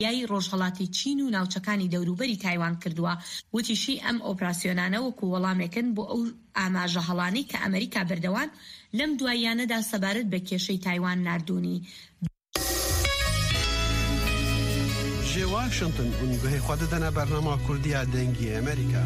یای ڕۆژهەڵاتی چین و ناوچەکانی دەوروبەری تایوان کردووە وتیشی ئەم ئۆپراسیۆنانە وەکو وەڵامێکن بۆ ئەو ئاماژە هەڵانەی کە ئەمریکا بردەوان لەم دواییانەدا سەبارەت بە کێشەی تایوان نردوونی. جی واشنطن اونگوه خود دنه برنامه کردی دنگی امریکا.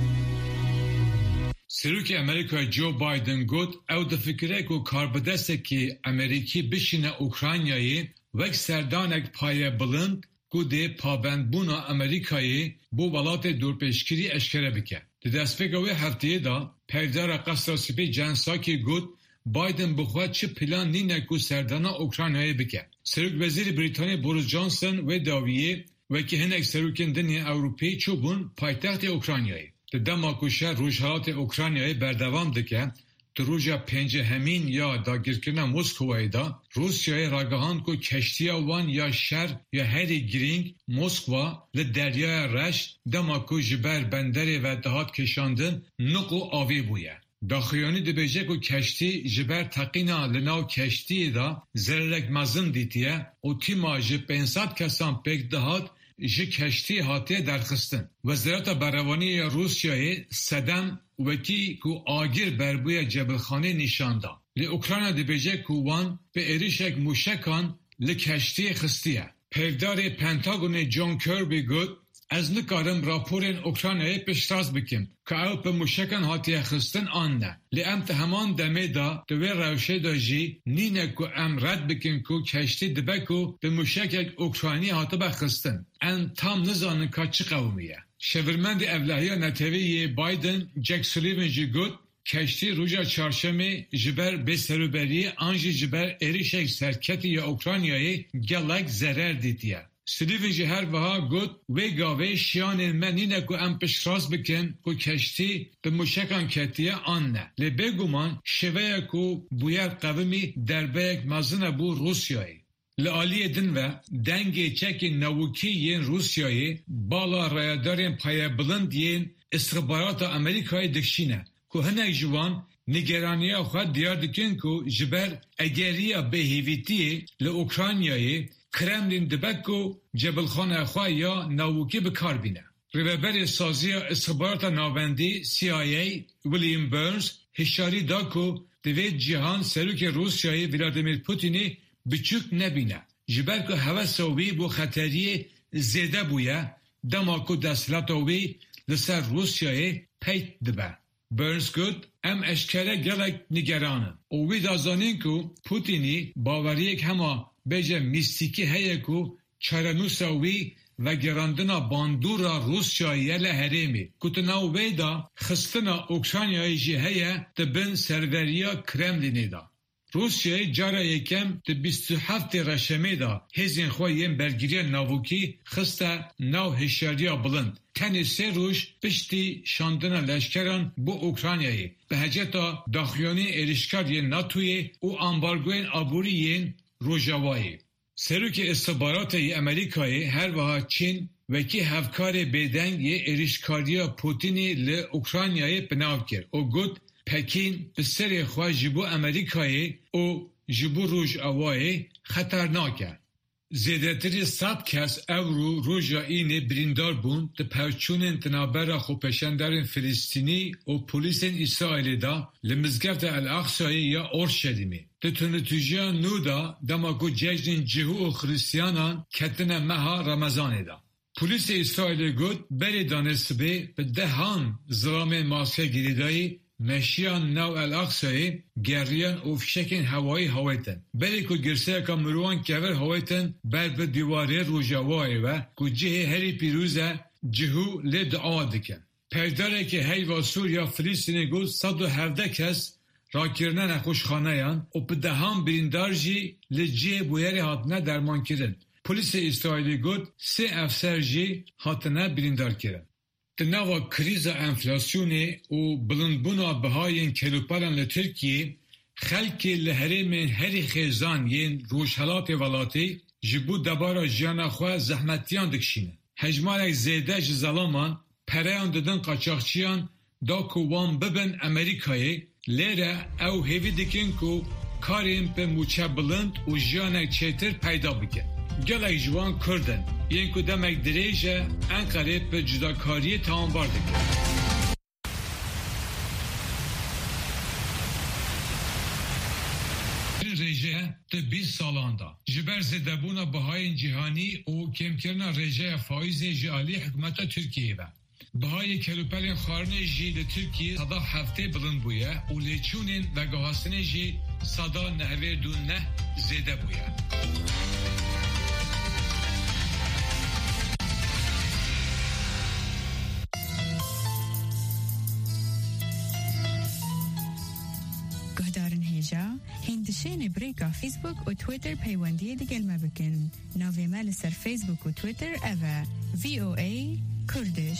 سروک امریکا جو بایدن گوت او دفکره که کاربدسته که امریکی بشینه اوکراینایی وک سردانک پایه بلند گوده پابندبونا امریکایی بو ولات دورپشکری اشکره بکه. دستفگوه هفته دا پیدار قصاصی جنساکی گوت بایدن بخواد چه پلان نینه که سردانا اوکراینایی بکه. سروک وزیر بریتانیا بوریس جانسون و داویه و که هنک سروکن دنیا اوروپی چوبون پایتخت اوکراینایی. دماکوشه روژهات اوکراینایی بردوام دکه در روژه 5 همین یا داگیرکرنا مسکوایی دا روسیای راگهان که کشتی وان یا شر یا هری گرینگ مسکوا لدریای رش دماکو جبر بندر و دهات کشاندن نقو آوی بویه. داخیانی دبیجه که کشتی جبر تقینا لناو کشتی دا زرلک مزن دیتیه و تیما جب 500 کسان پک دهات جه کشتی هاته درخستن. وزارت بروانی روسیای صدم وکی که آگیر بربوی جبلخانه نشانده. لی اوکراین دبیجه که وان به اریشک موشکان لکشتی خستیه. پیدار پنتاگون جون کربی گود از نکارم راپورین اوکراینای پیشتاز بکیم که او به موشکان هاتیه خستن آن نه. لی امت همان دمه دا دوی روشه دا جی نینه که ام رد بکیم که کشتی دبکو به موشک اوکراینی هاته بخستن. ان تام نزانن که چه قومیه. شورمند اولهی نتوی بایدن جک سولیون جی گود کشتی روژا چارشمه جبر به سروبری آنجی جبر اریشک سرکتی یا اوکراینیای گلک ضرر دیدیه. سلیوی جی هر وها گود و گاوه شیان منینه که ام پشراز بکن که کشتی به مشکان کتیه آن نه. لی بگومان شوه که بویر قومی دربه مزنه بو روسیایی. لعالی دن و دنگ چک نوکی ین روسیایی بالا رایدارین پایه بلند ین استخبارات امریکای دکشینه که هنگ جوان نگرانیه خود دیار دکن که جبر اگریا بهیویتی لأوکراینیایی کرملین دبکو جبلخانه خواه یا نوکی بکار بینه. ریوبر سازی استخبارات ناوندی CIA ویلیام برنز هشاری دا که دوید جهان سروک روسیای ولادیمیر پوتینی بچوک نبینه. جبر که هوس وی بو خطری زیده بویه دما که دستلات وی لسر روسیای پیت دبه. برنز گود ام اشکره گلک نگرانه. او وی دازانین که پوتینی باوریک همه بیجه میستیکی هیه که چرنوساوی و گراندنا باندورا روسیایی لحریمی کتناو ویدا خستنا اوکراینیایی جی هیه دبن سروریا کرملینی دا. روسیای جارا یکم ده 27 رشمه دا هزین خواهیم برگیری ناوکی خسته ناو هشاریا بلند. تنی 3 روز پشتی شاندنا لشکران بو اوکراینیایی به هجتا داخیانی ارشکاری ناتوی و امبارگوین آبوریین روژاوایی. سروک استخبارات امریکایی هر وها چین وکی هفکار بدنگ یه ارشکاریا پوتینی لأوکراینیایی بناو کرد. او گود پکین به سر خواه جبو امریکایی او جبو روژاوایی خطرناکه. زیادتری 100 کس او روژا اینه بریندار بون ده پرچون تنابر خوپشندرین فلسطینی و پولیسین اسرائیلی دا لمزگفت الاقصایی یا اورشلیمی. ده تنتوجیا نو دا دماغو جشن جهو و خریستیانان کتن مها رمضان دا. پولیس اسرائیلی گود بری دانسته به دهان زرام ماسکه گریدایی مشیان نو الاقصایی گریان و فشکین هوایی هوایتن. بلی که گرسه که مروان کور هوایتن بر به دیواره روژاوایی و که جه هری پیروزه جهو لدعا دکن. پرداره که هیوا سوریا فلسطینی گود 117 کس را کرنن خوشخانه یان و به دهان بریندار جی لجه بویری هاتنه درمان کرن. پولیس اسرائیلی گود 3 افسر جی هاتنه بریندار کرن. تناوا کریزا انفلاسیونی و بلندبونا بهاین کلوپران لترکیه خلکی لحرمین هری خیزان ین روشهلات ولاتی جبو دبارا جانا خواه زحمتیان دکشینه. هجمارک زیده جزالامان پریان دادن قاچاقچیان دا کوان ببن امریکایی لیره او هیوی دکن که کارین به موچه بلند و جانک چیتر پیدا بکن. gelek jwan Kurdin yên ku demek dirêje Enqerê bi cudakariyê tawanbar dike. Rêje di 20 salan da ji ber zêdebûna bihayên cîhanî û kêmkirina rêjeya faîzê ji aliyê hikûmeta Tirkiyeyê ve. Bihayê kelûpelên xwarinê jî li Tirkiyê seda heftê bilind bûye û lêçûnên veguhastinê jî seda nehvê dû neh zêde bûye. Guhdarin hêja hîndişên brêka Facebook û Twitter peywendiyê digel me bikin. Navê me li ser Facebook û Twitter ev e VOA Kurdish.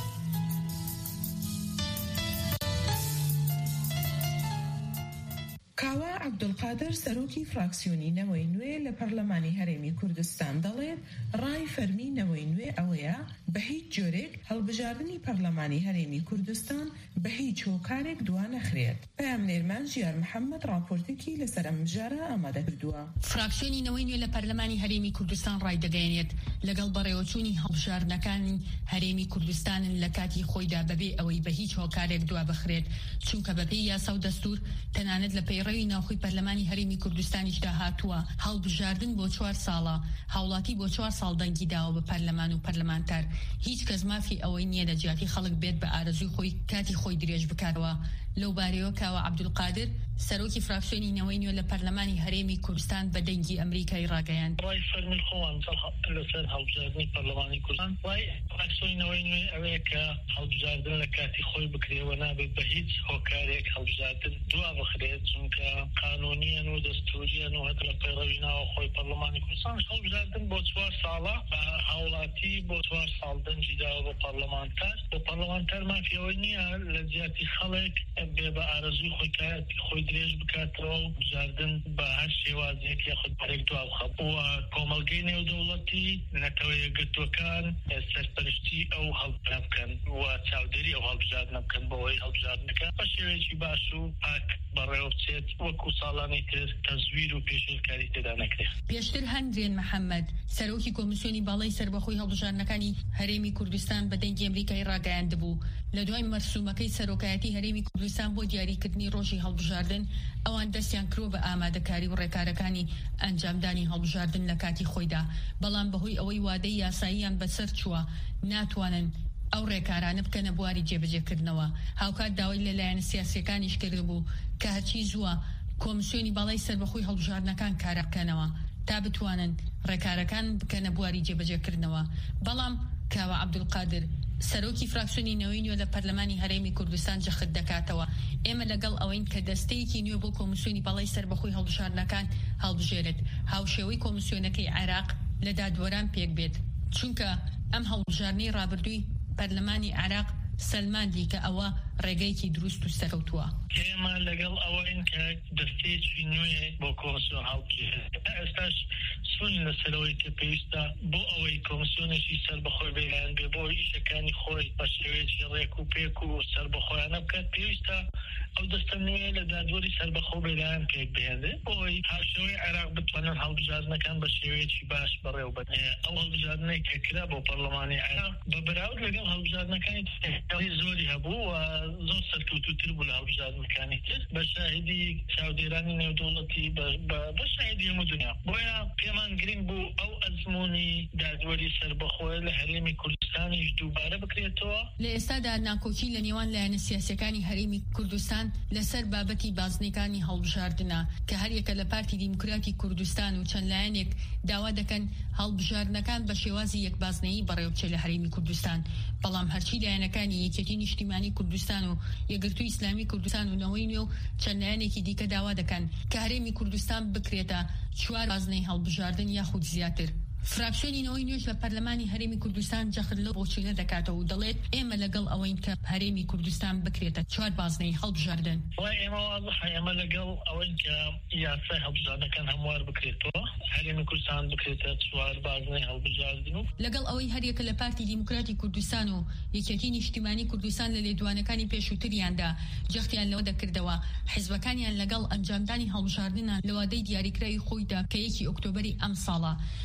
کاوا عەبدولقادر سەرۆکی فراکسیۆنینەوەی نوێ لە پەرلەمانی هەرێمی کوردستان دەڵێت ڕای فەرمینەوەی نوێ ئەوەیە بە هیچ جۆرێک هەڵبژاردننی پەرلەمانی هەرێمی کوردستان بە هیچ هۆکارێک دوا نەخرێت. پەیامنێرمان ژیار محەممەد راپۆرتێکی لەسەر ئەم بژارە ئامادە کردووە. فراکسیۆنینەوەی نوێ لە پەرلەمانی هەرێمی کوردستان ڕای دەگەیەنێت لەگەڵ بەڕێوەچوونی هەڵبژاردنەکانی هەرێمی کوردستانن لە کاتی خۆیدا بەبێ ئەوەی بە هیچ هۆکارێک دوا بخرێت، چونکە بەپێی یاسا و دەستور تەنانەت لە پەیڕەوی ناوخۆی پەرلەمانی هەرێمی کوردستانیشدا هاتووە هەڵبژاردن بۆ 4 ساڵە، هاوڵاتی بۆ 4 ساڵ دەنگی داوە بە پەرلەمان و پەرلەمانتار. هیچ کەس مافی ئەوەی نییە لە جیاتی خەڵک بێت بە ئارەزوی خۆی کاتی خۆی درێژ بکاتەوە. لەو بارەیەوە کاوە عەبدولقادر سەرۆکی فراکسیۆنینەوەی نوێ لە پەرلەمانی هەرێمی کوردستان بە دەنگی ئەمریکای ڕاگەیاند. ڕای فەرمی خۆوان لەسەر هەڵبژاردننی پەرلەمانی کوردستان ڕای فراکسیۆنینەوەی نوێ ئەوەیە کە هەڵبژاردن لە کاتی خۆی بکرێەوە نابێت بە هیچ هۆکارێک هەڵبژاردن دوا بخرێت، چونکە قانونیان و دەستوریان و هەتا لە پەیڕەوی ناوخۆی پەرلەمانی کوردستان هەڵبژاردن بۆ 4 ساڵە هاوڵاتی بۆ 4 ساڵ دەنگی داوە بۆ پەرلەمانتار. بۆ پەرلەمانتار مافی ئەوەی نییە لە جیاتی خەڵک بێ بە ئارەزوی خۆی درێژ بکاتەوە و بژاردن بە هەر شێوازێک یاخود بەرێک دوا بخەب. و کۆمەڵگەی نێودەوڵەتی نەتەوە یەکگرتووەکان سەرپەرشتی ئەو هەڵبژاردنە بکەن و چاودێری ئەو هەڵبژاردنە بکەن بەوەی هەڵبژاردنەکە بە شێوەیەکی باش و پاک بەڕێوە بچێت وەکو ساڵانی تر تەزویر و پێشێلکاری تێدا نەکرێت. پێشتر هەندرێن محەممەد سەرۆکی کۆمیسیۆنی باڵای سەربەخۆی هەڵبژاردنەکانی هەرێمی کوردستان بە دەنگی ئەمریکای ڕاگەیاندبوو لە دوای مەرسومەکەی سەرۆکایەتی هەرێمی کوردستان بۆ دیاریکردنی ڕۆژی هەڵبژاردن ئەوان دەستیان کرۆ بە ئامادەکاری و ڕێکارەکانی ئەنجامدانی هەڵبژاردن لە کاتی خۆیدا، بەڵام بەهۆی ئەوەی وادەی یاساییان بەسەر چووە ناتوانن ئەو ڕێکارانە بکەنە بواری جێبەجێکردنەوە. هاوکات داوای لەلایەن سیاسیەکانیش کردبوو کە هەرچی زووە کۆمیسیۆنی باڵای سەربەخۆی هەڵبژاردنەکان کارە بکەنەوە تا بتوانن ڕێکارەکان بکەنە بواری جێبەجێکردنەوە. بەڵام کاوە عەبدولقادر سەرۆکی فراکسیۆنینەوەی نوێ لە پەرلەمانی هەرێمی کوردستان جەخت دەکاتەوە ئێمە لەگەڵ ئەوەین کە دەستەیەکی نوێ بۆ کۆمیسیۆنی باڵای سەربەخۆی هەڵبژاردنەکان هەڵبژێرێت هاوشێوەی کۆمیسیۆنەکەی عێراق لە دادوەران پێک بێت، چونکە ئەم هەڵبژاردنەی ڕابردووی پەرلەمانی عێراق سەلماندی کە ئەوە ڕێگەیەکی دروست و سەرکەوتووە. ئێمە لەگەڵ ئەوەین کە دەستەیەکی نوێ بۆ کۆمیسیۆن هەڵبژێرێت. ئێستاش سوون لەسەرەوەی کە پێویستە بۆ ئەوەی کۆمیسیۆنێکی سەربەخۆی بێلایەن بێ بۆ ئیشەکانی خۆی بە شێوەیەکی ڕێک و پێک و سەربەخۆیانە بکات، پێویستە ئەو دەستە نوێ لە دادوەری سەربەخۆ بێلایەن پێک بهێنێت بۆی هاشەوەی عێراق بتوانن هەڵبژاردنەکان بە شێوەیەکی باش بەڕێوە بێت. ئەو هەڵبژاردنەی کە کرا بۆ پەرلەمانی عێراق بە بەراورد لەگەڵ هەڵبژاردنەکانی زۆری هەبوو و زۆر سەرکەوتووتر بوو لە هەڵبژاردنەکانی تر بە شاهدی چاودێرانی نێودەوڵەتی بە شاهدی هەموو دنیا. بۆیە پێمان گرنگ بوو ئەو ئەزموونی دادوەری سەربەخۆی لە هەرێمی کوردستانیش دووبارە بکرێتەوە. لە ئێستادا ناکۆچی لە نێوان لایەنە سیاسیەکانی هەرێمی کوردستان لەسەر بابەتی بازنەکانی هەڵبژاردنە کە هەر یەکە لە پارتی دیموکراتی کوردستان و چەند لایەنێک داوا دەکەن هەڵبژاردنەکان بە شێوازی یەکبازنەیی بەڕێوەبچێت لە هەرێمی کوردستان، بەڵام هەرچی لایەنەکانی یەکێتی نیشتیمانی کوردستان و یەکگرتووی ئیسلامی کوردستان و نەوەی نوێ و چەند لایەنێکی دیکە داوا دەکەن کە هەرێمی کوردستان بکرێتە 4 بازنەی هەڵبژاردن یاخود زیاتر. فراکسیۆنینەوەی نوێژ لە پەرلەمانی هەرێمی کوردستان جەخت لەو بۆچینە دەکاتەوە و دەڵێت ئێمە لەگەڵ ئەوەین کە هەرێمی کوردستان بکرێتە 4 بازنەی هەڵبژاردن. ئێمە واضحە ئێمە لەگەڵ ئەوەین کە یاسای هەڵبژاردنەکان هەموار بکرێتەوە، هەرێمی کوردستان بکرێتە 4 بازنەی هەڵبژاردن و لەگەڵ ئەوەی هەر یەکە لە پارتی دیموکراتی کوردستان و یەکێتی نیشتیمانی کوردستان لە لێدوانەکانی پێشووتریاندا جەختیان لەوە دەکردەوە حیزبەکانیان لەگەڵ ئەنجامدانی هەڵبژاردنە لە وادەی دیاریکراوی خۆیدا کە 1 ئۆکتۆبەری ئەم ساڵە. بەڵام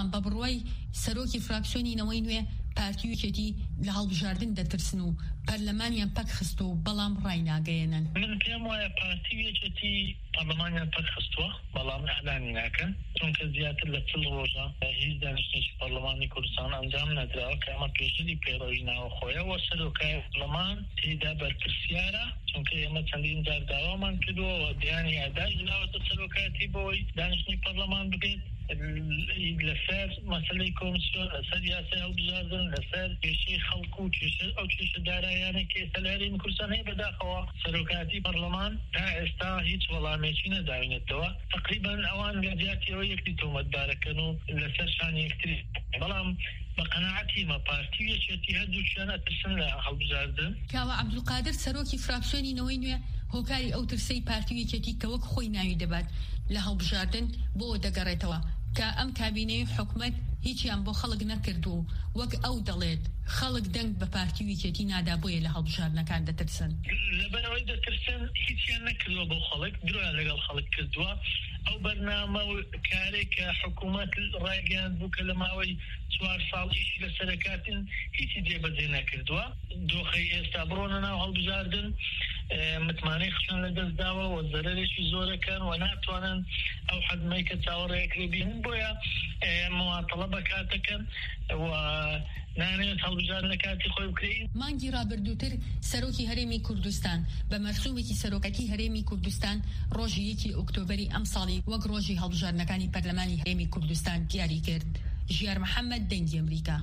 بەڵام بە بڕوای سەرۆکی فراکسیۆنی نەوەی نوێ پارتیویەتی لە هەڵبژاردن دەترسن و پەرلەمانیان پەک خستۆ بەڵام ڕای ناگەێنن. من پێم وایە پارتیویەتی پەرلەمانیان پەک خستووە بەڵام ئەعلانی ناکەن، چونکە زیاتر لە 40 ڕۆژە هیچ دانیشتێکی پەرلەمانی کوردستان ئەنجام نەدراوە کە ئەمە پێشتری پێڕەوی ناوەخۆیەوە. سەرۆکای پەرلەمان تێیدا بەرپرسیارە، چونکە ئێمە چەندین جار داوامان کردووە دیانی ئاداش دراوەتە سەرۆکایەتی بۆی دانیشتنی پەرلەمان بکرێت لەسەر مەسەلەی کۆمیسیۆن، لەسەر یاسای هەڵبژاردن، لەسەر کێشەی خەڵک و کێشە دارایانێک کە ئێستا لە هەرێمی کوردستان هەیە. بەداخەوە سەرۆکایەتی پەرلەمان تا ئێستا هیچ وەڵامێکی نەداوینێتەوە. تقریبا ئەوان گەنجاتیەوە یەکتی تۆمەتبارەکەن و لەسەر شانی یەکتری، بەڵام بە قەناعەتی مە پارتیویەتی هەردووچیان ئەترسن لە هەڵبژاردن. کاوە عەبدولقادر سەرۆکی فراکسیۆنی نەوەی نوێ هۆکاری ئەو ترسەی پارتیویەتی کە وەک خۆی ناوی دەبات لە هەڵبژاردن بۆ دەگەڕێتەوە کە ئەم کابینەی حکومەت هیچیان بۆ خەڵک نەکردو وەک ئەو دەڵێت خەڵک دەنگ بە پارتیویەتی نادا بۆیە لە هەڵبژاردنەکان دەترسن. لەبەرەوەی دەترسن هیچیان نەکردووە بۆ خەڵک، درۆیان لەگەڵ خەڵک کردووە. ئەو بەرنامە و کارێک کە حکومەت ڕایگەیاند بوو کە لە ماوەی 4 ساڵیشی لە سەرکاتن هیچی جێبەجێ نەکردووە. دۆخەی ئێستا بڕۆنە ناو هەڵبژاردن، متمانەی خشن لەدەستداوە و زەرەرێکی زۆرەکەن و ناتوانن ئەو حەزمەی کە چاوەڕێیەکرێ بینن، بۆیە مواتەڵە بەکاتەکەن و نانێت هەڵبژاردن کاتی خۆی بکرێن. مانگی ڕابردووتر سەرۆکی هەرێمی کوردستان بە مەرسومێکی سەرۆکەتی هەرێمی کوردستان ڕۆژی 1 ئۆکتۆبەری ئەم ساڵی وەک ڕۆژی هەڵبژاردنەکانی پەرلەمانی هەرێمی کوردستان دیاری کرد. ژیار محەممەد، دەنگی ئەمریکا.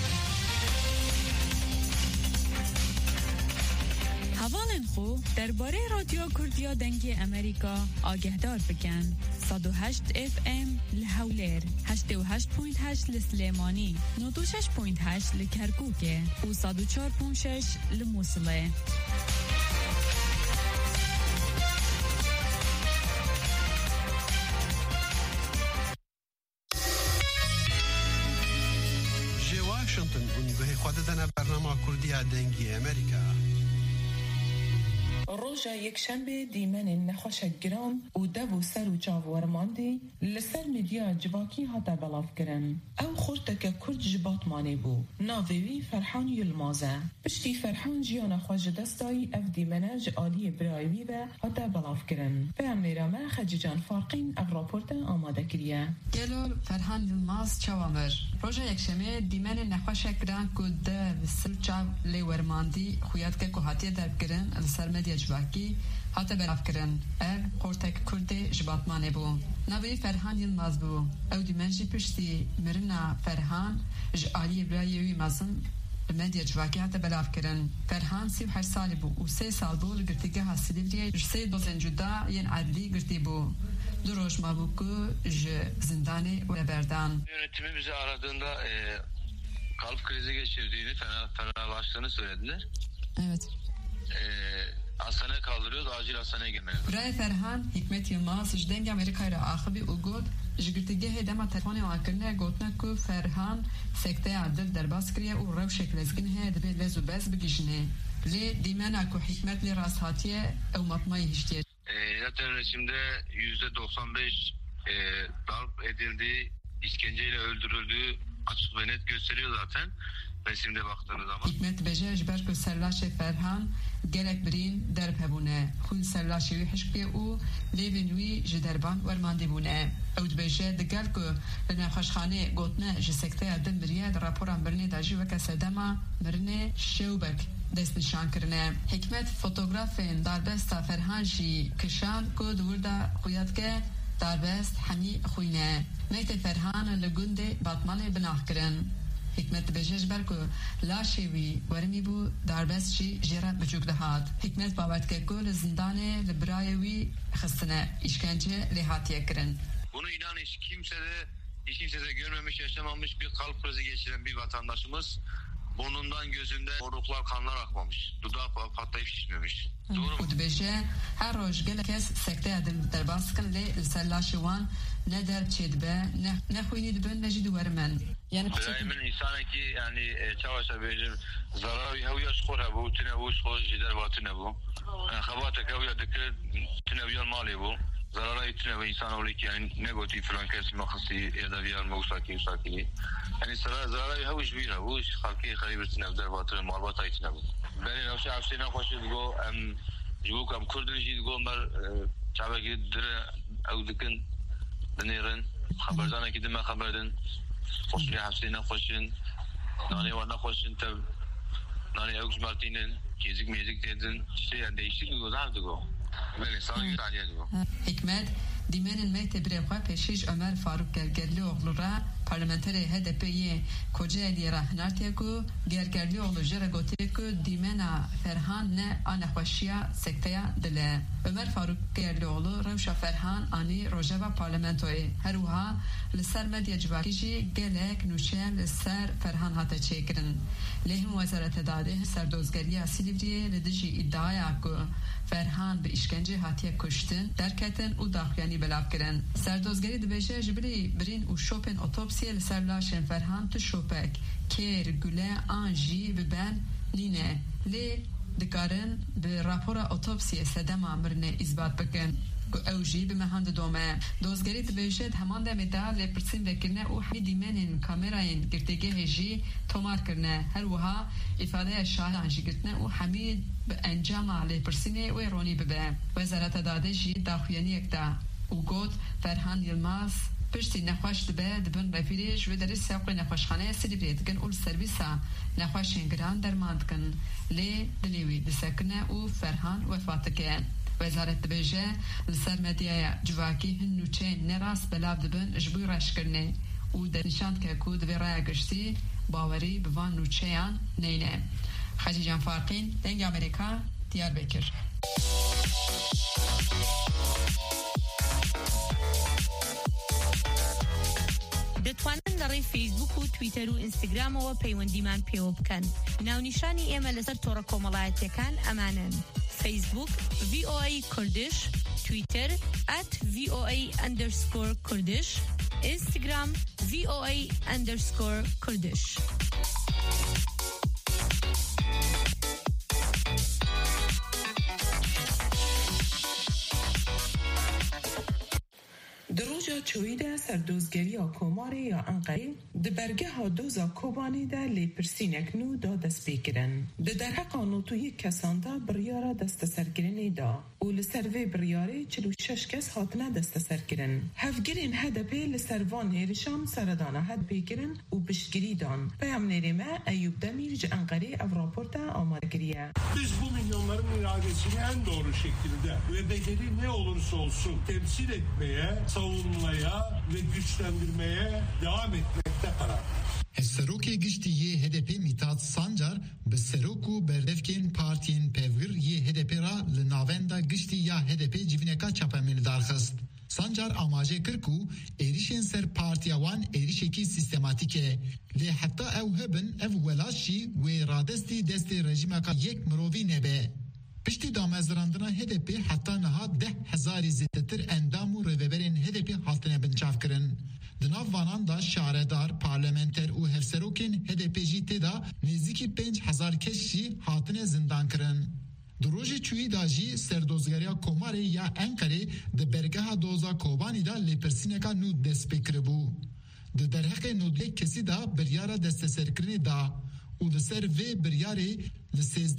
هەواڵێن خۆ دەربارەی رادیۆ کوردیا دەنگی ئەمریکا ئاگەهدار بکەن. 108 FM لە هەولێر، 88.8 لە سلێمانی، 96.8 لە کەرکووکێ و 104.6 لە مووسڵێ. جێ واشنگتن گوهی خوا دەدەنە بەرنامە کوردیا دەنگی ئەمریکا. ڕۆژە یەکشەمبێ دیمەنên nexweşek giran û dev û ser û çavwermandê li ser medya civakî hate belavkirin. Ew xurteke Kurd ji Batmanê bû. Navê wî Ferhan Yılmaz e. Piştî Ferhan jiyana xwe ji dest dayî ev dîmene ji aliyê birayê wî ve hate belavkirin. Peyamnêra me Xecican Farqîn ev raporte amade kiriye. Gelo Ferhan Yılmaz çawamir. Roja yekşemê dîmenên nexweşek giran ku dev ser çav lê wermandî xuyatke ku hatiye derkirin li ser medya civakî hate belavkirin. Ev xortek Kurdê ji Batmanê bû. Navê Ferhan Yılmaz bû. Ew dîmen jî piştî mirina Ferhan ji aliyê birayê wî mezin li medya civakî hate belavkirin. Ferhan 38 salî bû û 3 sal bû li girtîgeha Silivriye ji 3 dozên cuda yên adlî girtî bû. 2 roj mabû ku ji zindanê leberdan. Yönetimi bizi aradığında kalp krizi geçirdiğini, fenalaştığını söylediler. Evet. Hastaneye kaldırıyoruz, acil hastaneye girmeliyiz. Buraya Ferhan Hikmet Yılmaz ji dengê Amerîkayê axivî û got ji girtîgehê dema telefonê wan kirine gotina ku Ferhan sekteya dil derbas kiriye û rewşek lezgin heye dibe lez û bez bigîjine. Lê dîmena ku Hikmet lê rast hatiye ew matmayê hiştiye. Zaten resimde %95 darp edildi, işkenceyle öldürüldüğü açık ve net gösteriyor zaten. Resimde baktığınız zaman. Hikmet beje ji ber ku serlaşê Ferhan gelek birîn derb hebûne. Xwîn serlaşê wî hişkiye û lêvên wî ji derban wermandî bûne. Ew dibêje digel ku li nexweşxanê gotine ji sekteya dil miriye di raporan mirinê de jî weke sedema mirinê şewbek dest nîşan kirine. Hikmet fotografên darbesta Ferhan jî kişan ku di wir de xuyatke darbest hemî xwîne. Neytê Ferhan li gundê Batmanê binax kirin. Hikmet dibêje ji ber ku laşê wî wermî bû darbest jî jê re biçûk dihat. Hikmet bawer dike ku li zindanê li birayê wî xistine îşkence lê hatiye kirin. Bunu inan hiç kimse de görmemiş, yaşamamış bir kalp krizi geçiren bir vatandaşımız. Burnundan gözünden morluklar, kanlar akmamış. Dudağı patlayıp şişmemiş. Doğru mu? Dibêje her roj gelek kes sekteya dil derbas kirin lê li ser laşê wan ne derb çê dibe ne xwînî dibin ne jî diwerimin. Yani Emin insaneki yani çavaşa bejim zararı heviya skor hebu tine bu skor jider vatine bu. Xabatek heviya dikir tine viyal mali bu. zarara itine ve insan olik yani negatif frankes makhsi ya da diğer mevsaki yani zarara havuç bir havuç halkı kharibetine der batır malbata itine bu ben nafsi afsine hoşu go جو کم کردن جید گو مر چابه گید در او دکن دنیرن خبردانه که دم خبردن خوشی حفظی نخوشن نانی و نخوشن تب نانی اوکس مارتینن کیزیک میزیک دیدن چیزی değişik bir gozar digo böyle sana güzel digo Hikmet Dimenin mektebire xwe pêşîj Ömer Faruk Gergerlioğlu ra parlamenterê HDP'yê Kocaeli'ye rahnertiye ku Gergerlioğlu ji re gotiye ku dîmena Ferhan ne a nexweşiya sekteya dile. Ömer Faruk Gergerlioğlu rewşa Ferhan anî rojeva parlamentoyê her wiha li ser medya civakî jî gelek nûçeyên li ser Ferhan hate çêkirin. Lê him Wezareta Dadê serdozgeriya Silîvriyê li dijî îddiaya ku Ferhan bi işkence hatiye kuştin derketin û daxuyanî belav kirin. Serdozgerî dibêje ji birî birîn û şopên otopsiye li ser laşên Ferhan tu şopek kêr gule an jî biben nîne lê dikarin bi rapora otopsiye sedema mirinê îzbat bikin. Ew jî bi mehan didome. Dozgerî dibêje di heman demê de lêpirsîn vekirine û hemî dîmenên kamerayên girtîgehê jî tomar kirine. Her wiha îfadeya şahidan jî girtine û hemî bi encama lêpirsînê wê ronî bibe. Wezareta Dadê jî daxuyaniyek da û got Ferhan Yılmaz piştî nexweş dibe dibin refîrê ji vê derê sewqê nexweşxaneya Silîvriyê dikin û li servîsa nexweşên giran derman dikin. Lê dilê wî disekine û Ferhan wefat dike. Wezaret dibêje li ser medyaya civakî hin nûçeyên nerast belav dibin ji bo reşkirinê û denîşan dike ku di vê raya giştî bawerî bi van nûçeyan neyne. Hacîcan Farqîn Dengê Amerîka Diyarbekir. دەتوانن لەڕێی فیسبوک و تویتەر و ئینستاگرامەوە پەیوەندیمان پێوە بکەن. ناونیشانی ئێمە لەسەر تۆڕە کۆمەڵایەتیەکان ئەمانن: فیسبوک VOA کوردش، تویتر @VOA_کوردش، ئینستاگرام VOA_کوردش. دروجا چویده سردوزگری کوماری یا انقری د برگه دوزا کوبانی ده لیپرسینک نو دا دست بگیرن. ده در حق آنوتوی کسان دا بریارا دست سرگرنی دا و لسروی بریاری 46 کس هاتنه دست سرگرن. هفگرین هدپی لسروان هیرشام سردانه هد بگیرن و بشگری دان. پیام نیرمه ایوب دمیر ج انقری او راپورتا آماده گریه. Biz bu milyonların iradesini en doğru şekilde ve bedeli ne olursa olsun temsil etmeye, savunmaya ve güçlendirmeye devam etmekte karar. Serokê giştî yê HDP Mithat Sancar bi serok berdevkên partiyên pevgir yê HDP ra li navenda giştî ya HDP civîneka çapemê darxist. Sancar amajê kir ku êrişên ser partiya wan êrişekî sistematik e. Lê heta ew hebin ev welat jî wê radestî destê rejimeka yek mirovî nebe. Piştî damezrandina HDP heta niha 10,000 zêdetir endam û rêveberên HDP hatine binçavkirin. Di nav vanan da şaredar, parlamenter û hevserokên HDP jî têda nêzîkî 5,000 kes jî hatine zindan kirin. Di rojê çûyî da jî serdozgeriya Komarê ya Enqerê di bergeha doza Kobanî da lêpirsîneka nû dest pê kiribû. Di derheqê nûdlê kesî da biryara desteserkirinê da û li ser vê biryarê li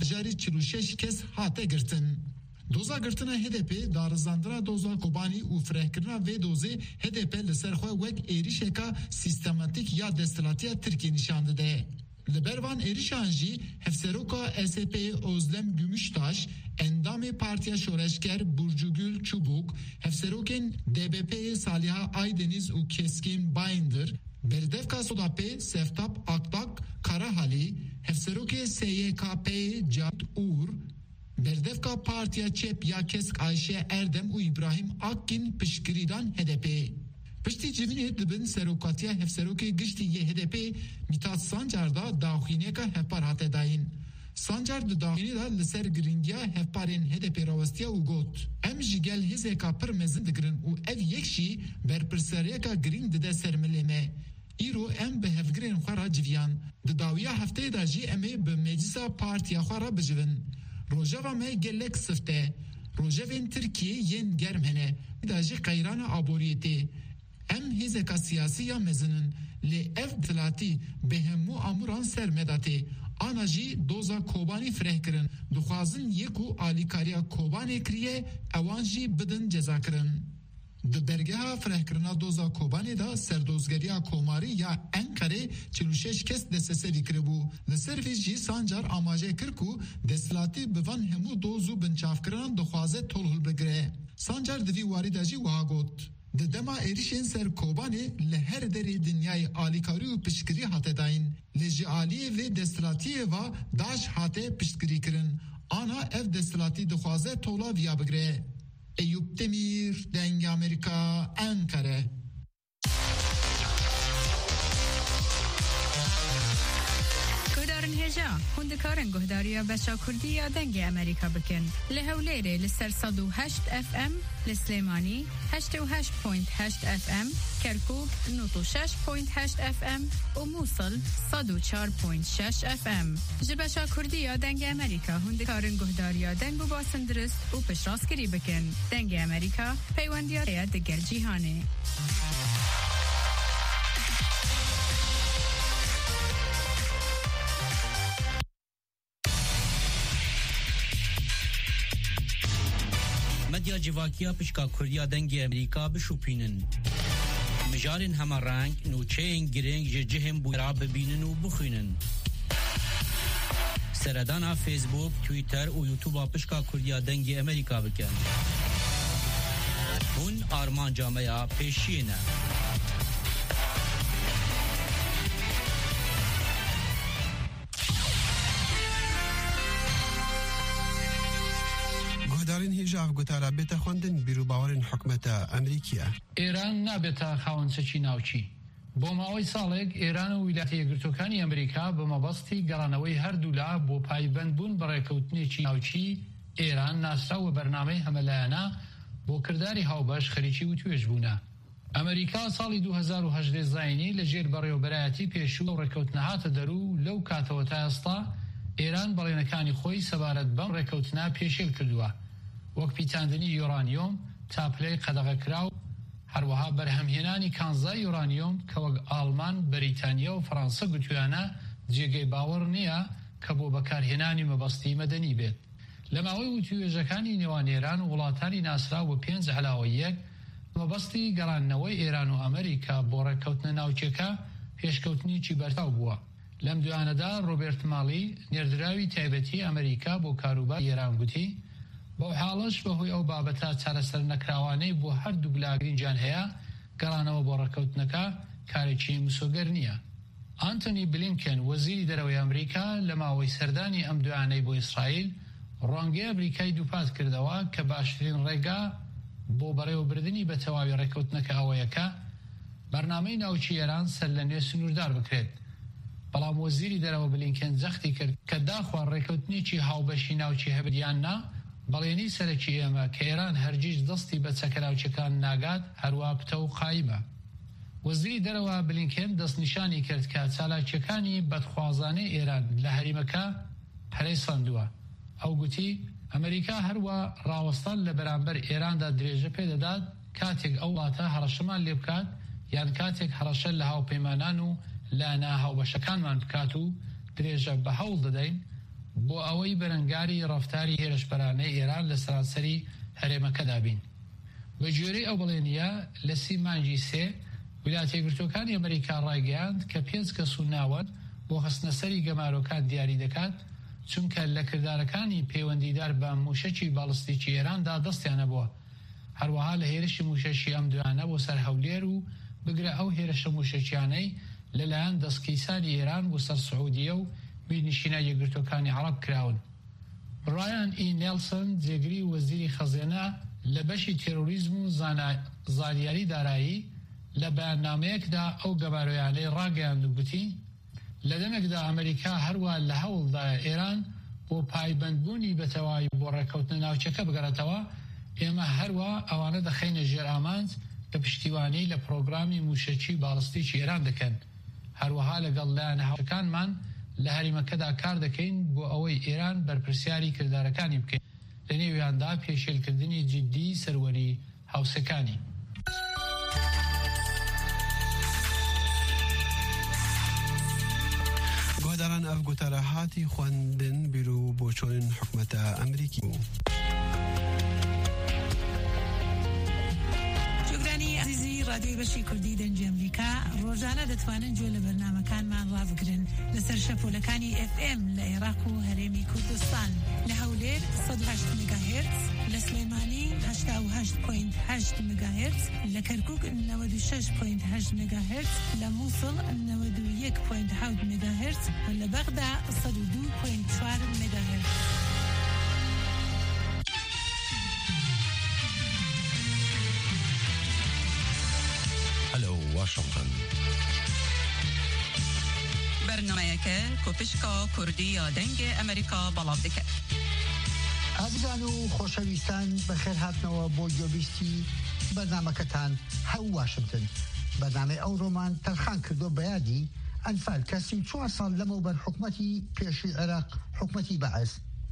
46 kes hate girtin. Doza girtina HDP darizandina doza Kobanî û firehkirina vê dozê HDP li ser xwe wek êrişeka sistematik ya desthilatiya Tirkiye nîşan dide. Li ber van êrişan jî hevseroka SP'yê Özlem Gümüştaş, endamê Partiya Şoreşker Burcugül Çubuk, hevserokên DBP'yê Saliha Aydeniz û Keskin Bayındır, berdevka Sodapê Seftap Akbak Karahalî, hevserokê SYKP'yê Cavit Uğur, berdevka Partiya Çep ya Kesk Ayşe Erdem û İbrahim Akkin piştgirîdan HDP. Piştî civînê dibin serokatiya hevserokê giştî yê HDP Mithat Sancar da daxwîneka hevpar hate dayîn. Sancar di daxwînê da li ser giringiya hevparên HDP rawestiya û got: em ji gel hêzeka pir mezin digirin û ev yek jî berpirseriyeka girîng dide ser milê me. Îro em bi hevgirên xwe ra civiyan. Di dawiya hefteyê da jî em ê bi meclisa partiya xwe ra bijivin. Rojeva me gelek sift e. Rojevên Tirkiye yên germ hene. داجی قیران آبوریتی ام هزکا سیاسی یا مزنن لی اف دلاتی به همو اموران سرمداتی آنجی دوزا کوبانی فرح کرن دخوازن یکو آلیکاریا کوبانی کریه اوانجی بدن جزا کرن د برگه فرح کرنا دوزا کوبانی دا سردوزگریا کوماری یا انکره 46 کس دستسری کربو لسرویز جی سانجار آماجه کرکو دستلاتی بوان همو دوزو بنچاف کرن دخوازه طول بگره سانجار دوی وارده جی وها گوت د دما ایریشن سر کوبانی لهر دری دنیای آلیکاری و پشکری هاته داین لجعالی و دستلاتی و داش هاته پشکری کرن آنا اف دستلاتی دخوازه طولا ویا بگره ایوب تمیر دنگ امریکا انکره هجا هندکارن گهداریا بچا کردیا دنگ امریکا بکن لهولیره لسر 108 اف ام لسلیمانی 88.8 اف ام کرکوک 96.8 اف ام و موصل 104.6 اف ام جبچا کردیا دنگ امریکا هندکارن گهداریا دنگ و باسندرست و پشراسکری بکن دنگ امریکا پیوندیا دگر جیهانه مدیا جواکیا پشکا کردیا دنگ امریکا بشوپینن مجارن همه رنگ نوچه گرنگ جهم بورا ببینن و بخوینن سردانا فیسبوک تویتر و یوتیوب پشکا کردیا دنگ امریکا بکن اون آرمان جامعه پیشینه دارین هیجاف گوتارا بیتا خوندن بیرو باورین حکمت امریکیه ایران نابێتە خاوەنچەکی ناوچی بۆ ماوەی ساڵێک ئێران و ویلایەتە یەکگرتووەکانی ئەمریکا بە مەبەستی گەڕانەوەی هەردوولا بۆ پایبەندبوون بە ڕێکەوتنێکی ناوچی ئێران ناسراوە بەرنامەی هەمەلایەنە بۆ کرداری هاوبەش خەریکی و توێژبوونە ئەمریکا ساڵی 2008 زاینی لەژێر بەڕێوەبەرایەتی پێشوو و ڕێکەوتنە هاتە دەرو لەو کاتەوە تا ئێستا ئێران بەڵێنەکانی خۆی سەبارەت بەم ڕێکەوتنە پێشێل کردووە وەک پیتاندنی یۆرانیۆم تاپلەی قەدەغەکراو هەروەها بەرهەمهێنانی کانزای یۆرانیۆم کە وەک ئاڵمان بەریتانیا و فەڕەنسا گوتویانە جێگەی باوەڕ نییە کە بۆ بەکارهێنانی مەبەستی مەدەنی بێت لە ماوەی وتوێژەکانی نێوان ئێران و وڵاتانی ناسراو بە 5 علاوە یەک مەبەستی گەڕانەوەی ئێران و ئەمریکا بۆ ڕێکەوتنە ناوچەکە پێشکەوتنیی بەرتاو بووە لەم دوانەدا ڕۆبێرت ماڵی نێردراوی تایبەتی ئەمریکا بۆ کاروباری ئێران گوتی بۆ حاڵش بەهۆی ئەو بابەتە چارەسەر نەکراوانەی بۆ هەردوو بلاگرینجان هەیە گەڕانەوە بۆ ڕێکەوتنەکە کارێکی مسۆگەر نییە ئانتۆنی بلینکن وەزیری دەرەوەی ئەمریکا لە ماوەی سەردانی ئەم دوانەی بۆ ئیسرائیل ڕوانگەی ئەمریکای دووپات کردەوە کە باشترین ڕێگا بۆ بەڕێوەبردننی بە تەواوی ڕێکەوتنەکە ئەوەیەکە بەرنامەی ناوچی ئێران سەر لە نوێ سنووردار بکرێت بەڵام وەزیری دەرەوە بلینکن جەختی کرد کە داخوا ڕێکەوتنێکی هاوبەشی ناوچی هەبریاننا بەڵێنی سەرەکی ئێمە کە ئێران هەرگیز دەستی بە چەکەراوچەکان ناگات هەروە پتە و قایمە وەزیری دەرەوە بلینکن دەستنیشانی کرد کە چالاکیەکانی بەدخوازانەی ئێران لە هەریمەکە پەرەی ساندووە ئەو گوتی ئەمریکا هەروە ڕاوەستان لە بەرامبەر ئێراندا درێژە پێدەدات کاتێک ئەو وڵاتە هەڕەشەمان لێ بکات یان کاتێک هەڕەشە لە هاوپەیمانان و لە ناهاوبەشەکانمان بکات و درێژە بە هەوڵ دەدەین بۆ ئەوەی بەرەنگاری ڕەفتاری هێرشبەرانەی ئێران لە سەرانسەری هەرێمەکەدا بین بە گوێرەی ئەو بەڵێنیە لە 30 مانگی 3 ویلایەتە یەکگرتووەکانی ئەمریکا ڕایگەیاند کە 5 کەس و ناوەند بۆ خستنەسەری گەمارۆکان دیاری دەکات چونکە لە کردارەکانی پەیوەندیدار بە موشەکی باڵستیکی ئێراندا دەستیانە بووە هەروەها لە هێرشی موشەشی ئەم دوانە بۆ سەر هەولێر و بگرە ئەو هێرشە موشەکیانەی لەلایەن دەستکیسانی ئێران بۆ سەر سعودیە و بینشینە یەکگرتووەکانی عەرەب کراون ڕایان ئی نێلسن جێگری وەزیری خەزانە لە بەشی تێرۆریزم و زانیاری دارایی لە بەیاننامەیەکدا ئەو گەمارۆیانەی ڕاگەیاند و گوتی لە دەمێکدا ئەمریکا هەروە لە هەوڵدایە ئێران بۆ پایبەندبوونی بەتەواوی بۆ ڕێکەوتنە ناوچەکە بگەڕێتەوە ئێمە هەروە ئەوانە دەخەینە ژێر ئامانج کە پشتیوانی لە پرۆگرامی موشەکی باڵستیکی ئێران دەکەن هەروەها لەگەڵ لایەنە هاوڕێکانمان لە هەریمەکەدا کار دەکەین بۆ ئەوەی ئێران بەرپرسیاری کردارەکانی بکەین لە نێویاندا پێشێلکردنی جدی سەروەری هاوسەکانی. گۆداران ئەف گوتارەهاتی خوێندن بیر و بۆ چۆن حکومەتە ئەمریکی بوو. رادیۆی بەشی کوردی دەنگی ئەمریکا ڕۆژانە دەتوانن گوێ لە بەرنامەکانمان ڕابگرن لەسەر شەپۆلەکانی FM لە عێراق و هەرێمی کوردستان لە هەولێر 108 مگاهرتز، لە سلێمانی 88.8 مگاهرتز، لە کەرکوک 96.8 مگاهرتز، لە مووسڵ 91.7 مگاهرتز و لە بەغدا 102.4 مگاهرتز. واشنطن برنامه‌یەکە کۆپشکا کوردی یا دەنگ ئەمریکا بەڵاو دەکات. ئازیزان و خۆشەویستان بەخێر هاتنەوە بۆ گوێبیستی بەرنامەکەتان هەو واشنطن. بەرنامەی ئەوڕۆمان تەرخان کردو بە یادی ئەنفال کە 34 ساڵ لەمەوبەر حکومەتی پێشووی عێراق حکومەتی بەعەز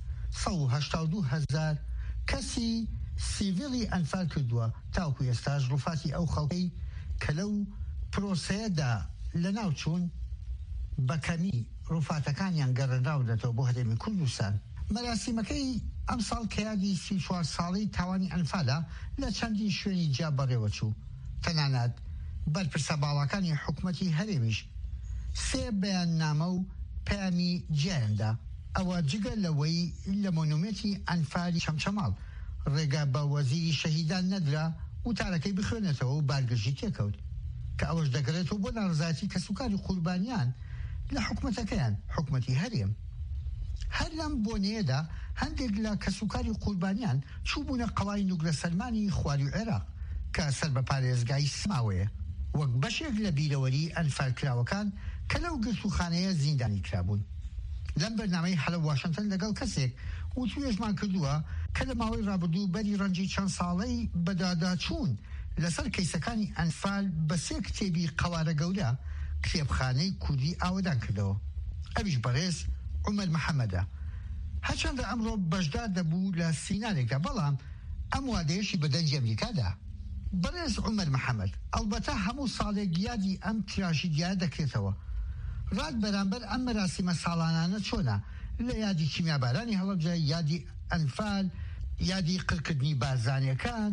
182,000 کەسی سیڤیلی ئەنفال کردووە تاوکو ئێستاش ڕووفاتی ئەو خەڵکەی کە لەو پرۆسەیەدا لە ناوچوون بەکەمی ڕووفاتەکانیان گەڕێنراونەتەوە بۆ هەرێمی کوردستان. مەراسیمەکەی ئەم ساڵ کە یادی 34 ساڵی تاوانی ئەنفالە لە چەندی شوێنی جا بەڕێوە چوو. تەنانەت بەرپرسە باڵەکانی حکومەتی هەرێمیش 3 بەیاننامە و پەیامی جیایاندا. ئەوە جگە لەوەی لە مۆنومێنتی ئەنفالی چەمچەماڵ ڕێگا بە وەزیری شەهیدان نەدرا وتارەکەی بخوێنێتەوە و بارگەژی تێکەوت کە ئەوەش دەگرێتەوە بۆ ناڕزایەتی کەسوکاری قوربانیان لە حکومەتەکەیان حکومەتی هەرێم. هەر لەم بۆنەیەدا هەندێک لە کەسوکاری قوربانیان چووبوونە قەڵای نوگرە سەلمانی خواری و عێراق کە سەر بە پارێزگای سماوەیە وەک بەشێک لە بیرەوەری ئەنفالکراوەکان کە لەو گرتوخانەیە زیندانی کرابوون. لەم بەرنامەی هەلە واشنطن لەگەڵ کەسێک و توێژمان کردووە کە لە ماوەی ڕابردوو بەری ڕەنجی چەند ساڵەی بەداداچوون لەسەر کەیسەکانی ئەنفال بە 3 کتێبی قەوارە گەورە کتێبخانەی کوردی ئاوەدان کردەوە. ئەویش بەڕێز عومەر محەممەدە. هەرچەندە ئەمڕۆ بەشدار دەبوو لە سینارێکدا بەڵام ئەم وادەیەشی بە دەنگی ئەمریکادا. بەڕێز عومەر محەممەد ئەلبەتە هەموو ساڵێک یادی ئەم تراژیدیایە دەکرێتەوە. ڕاد بەرامبەر ئەم مەراسیمە ساڵانانە چۆنە لە یادی کیمیابارانی هەڵەبجە، یادی ئەنفال، یادی قڕکردنی بارزانیەکان،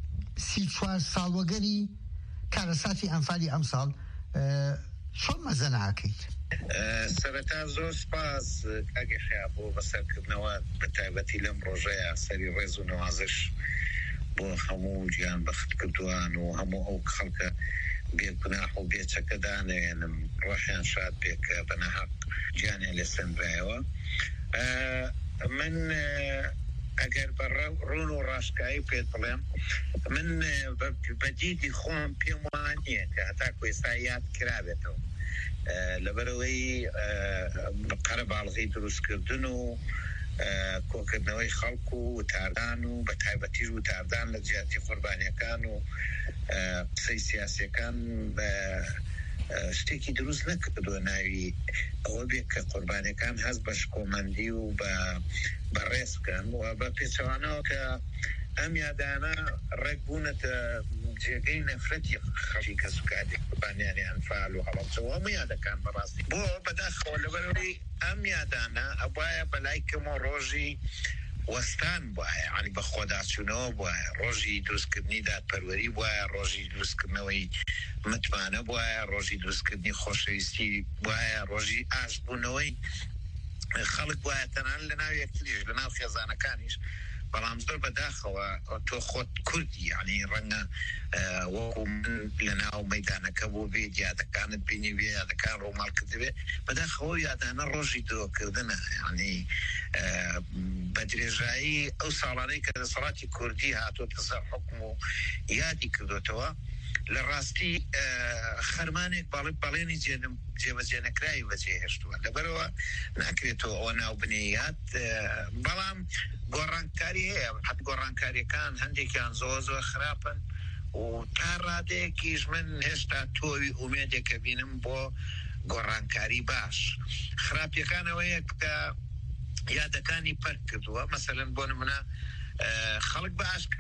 34 ساڵوەگەری کارەساتی ئەنفالی ئەم ساڵ چۆن مەزە ناکەیت؟ سەرەتا زۆر سپاس کاگی خیا بۆ بەسەرکردنەوە بە تایبەتی لەم ڕۆژەیە سەری ڕێز و نەوازش بۆ هەموو گیان بەخت کردووان و هەموو ئەو خەڵکە بێگوناح و بێچەکەدانێنم ڕۆحیان شاد پێکە بەنەحەق گیانیان لێ سەندرایەوە. من ئەگەر بە ڕوون و ڕاشکایی پێت بڵێم من بەجیدی خۆم پێم وانییە کە هەتاکو ئێستا یاد کرابێتەوە لەبەرەوەی قەرە باڵغی دروستکردن و کۆکردنەوەی خەڵک و وتاردان و بە تایبەتیش وتاردان لە جیاتی قوربانیەکان و قسەی سیاسیەکان شتێکی دروست نەکردووە ناوی ئەوە بێت کە قوربانیەکان هەست بە شکۆمەندی و بە ڕێز بکەن و بە پێچەوانەوە کە ئەم یادانە ڕێک بوونەتە جێگەی نەفرەتی خەڵکی کەسوکاری قوربانیانی ئەنفال و هەڵەبجەوە هەموو یادەکان بەڕاستی بۆ بەداخەوە لەبەرەوەی ئەم یادانە ئەوایە بەلای کەمە ڕۆژی وەستان بواە عنی بە خۆداچوونەوە بواە ڕۆژی دروستکردنی دادپەروەری بواە ڕۆژی دروستکردنەوەی متمانە بواە ڕۆژی دروستکردنی خۆشەویستی بواە ڕۆژی ئاشبوونەوەی خەڵک بواە تەنان لە ناو یەکتریش لە ناو خێزانەکانیش بەڵام زۆر بەداخەوە تۆ خۆت کوردی ینی ڕەنگە وەکو من لە ناو مەیدانەکە بۆ بێت یادەکانت بینی بێ یادەکان ڕۆماڵ کردبێ بەداخەوە یادانە ڕۆژی درۆکردنە ینی بە درێژایی ئەو ساڵانەی کە دەسەڵاتی کوردی هاتۆتە سەر حکم و یادی کردوتەوە لە ڕاستی خەرمانێک بەڵێنی جێبەجێنەکرایی بەجێهێشتووە لەبەرەوە ناکرێتەوە ئەوە ناو بنێیات بەڵام گۆڕانکاری هەیە حەت گۆڕانکاریەکان هەندێکیان زۆر خراپن و تا ڕادەیەکیش من هێشتا تۆوی ئومێدێکە بینم بۆ گۆڕانکاری باش خراپیەکانەوەیە کە یادەکانی پەرک کردووە مەسەلەن بۆ نمونە خەڵک بە ئاشکرا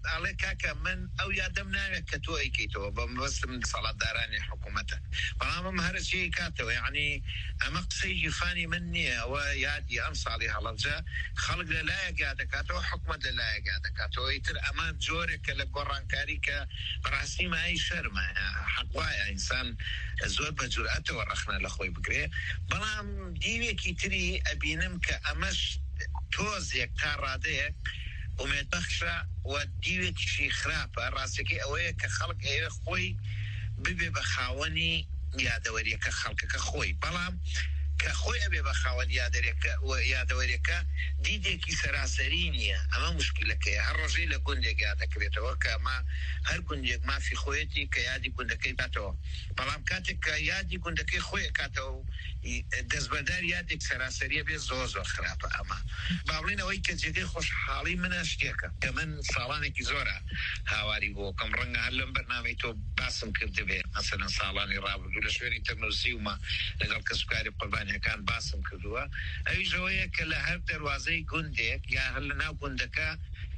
ئاڵێ کاکە من ئەو یادەم ناوێت کە تۆ ئەیکەیتەوە بەمبەستم سەڵاتدارانی حکوومەتە بەڵام ئەم هەرچی کاتەوە یعنی ئەمە قسەی جیفانی من نییە ئەوە یادی ئەم ساڵی هەڵەبجە خەڵک لەلایەک یا دەکاتەوە حکوومەت لەلایەک یا دەکاتەوە ئیتر ئەمە جۆرێکە لە گۆڕانکاری کە بەڕاستی مای شەرمە حەق وایە ئینسان زۆر بە جورئەتەوە ڕەخنە لە خۆی بگرێ بەڵام دیوێکی تری ئەبینم کە ئەمەش تۆزێک تا ڕادەیەک ئومێد بەخشە و دیوێکیشی خراپە ڕاستەکەی ئەوەیە کە خەڵک ئێوە خۆی ببێ بە خاوەنی یادەوەریەکە خەڵکەکە خۆی بەڵام کە خۆی ئەبێ بە خاوەن یادەوەریەکە دیدێکی سەراسەری نییە ئەمە مشکلەکەی هەر ڕۆژەی لە گوندێک یادەکرێتەوە کە ئەمە هەر گوندێک مافی خۆیەتی کە یادی گوندەکەی باتەوە بەڵام کاتێک کە یادی گوندەکەی خۆی کاتەوە دەستبەردار یادێک سەراسەریە بێ زۆر خراپە ئەمە باڵێنەوەی کە جێگەی خۆشحاڵی منە شتێکە کە من ساڵانێکی زۆرە هاواری بۆ کەم ڕەنگە هەر لەم بەرنامەی تۆ باسم کردبێ مەسەلەن ساڵانی ڕابردوو لە شوێنی تەکنۆلۆژیومە لەگەڵ کەسوکاری قوربانیەکان باسم کردووە ئەویشەوەیە کە لە هەر دەواازەی گوندێک یا هەر لە ناو گوندەکە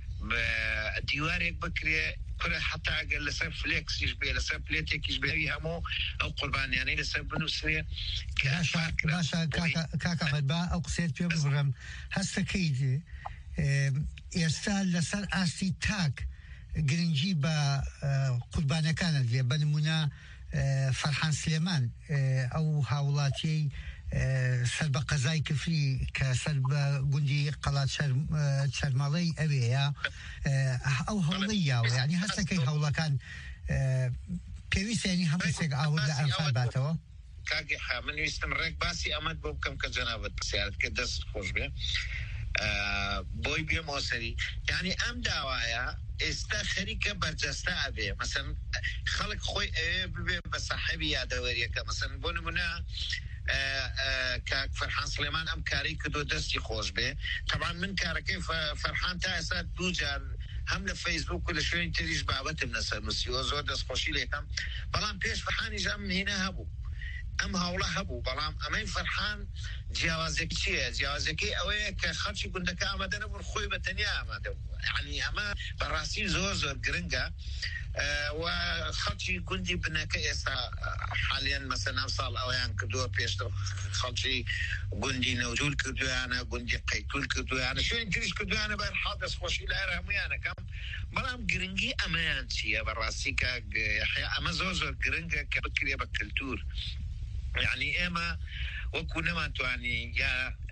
دیوارێک بکرێ پرە حتا ئەگەر لەسەر فلێکسیش بێ لەسەر پلێتێکیش بێوی هەموو ئەو قوربانیانەی لەسەر بنووسێ باشە کاکەمەد با ئەو قسێت پێ ببڕم هەستەکەی ئێستا لەسەر ئاستی تاک گرنگی بە قوربانەکانت لێ بە نمونە فەرحان سلێمان ئەو هاوڵاتیەی سەر بە قەزای کفری کە سەر بە گوندی قەڵات چەرماڵەی ئەوەیە ئەو هەوڵەی یاوە یعنی هەستەکەی هەوڵەکان پێویستێنی هەمووسێک ئاور لە ئەنفال باتەوە کاگی من ویستم ڕێک باسی ئەمەد بۆ بکەم کە جەنابەت پرسیارت کە دەست خۆش بێ بۆی بێمەوە سەری یعنی ئەم داوایە ئێستا خەریکە بەرجەستە ئەبێ مەسەن خەڵک خۆی ئەوێ ببێ بە ساحەبی یادەوەریەکە مەسەن بۆ نمونە کاک فەرحان سلێمان ئەم کاری کردو دەستی خۆش بێ طبعا من کارەکەی فەرحان تا ئێستا دوو جار هەم لە فەیسبوک و لە شوێنی تریش بابەتم لەسەر نووسیوە زۆر دەستخۆشی لێکم بەڵام پێش فەرحانیش ئەم هینە هەبوو ئەم هەوڵە هەبوو بەڵام ئەمەی فەرحان جیاوازێک چییە جیاوازەکەی ئەوەیە کە خەڵکی گوندەکە ئامادە نەبوون خۆی بە تەنیا ئامادە بوو یعنی ئەمە بەڕاستی زۆر گرنگە و خەڵکی گوندی بنەکە ئێستا حالیان مەسەن ئەم ساڵ ئەویان کردووە پێشتر خەڵکی گوندی نەوجول کردویانە گوندی قەیتول کردویانە شوێن تریش کردویانە بەرحاڵ دەستخۆشی لایەر هەموویانەکەم بەڵام گرنگی ئەمەیان چییە بەڕاستی کە ئەمە زۆر گرنگە کە بکرێ بە کلتور يعني ئێمە وەکو نەمانتوانی یا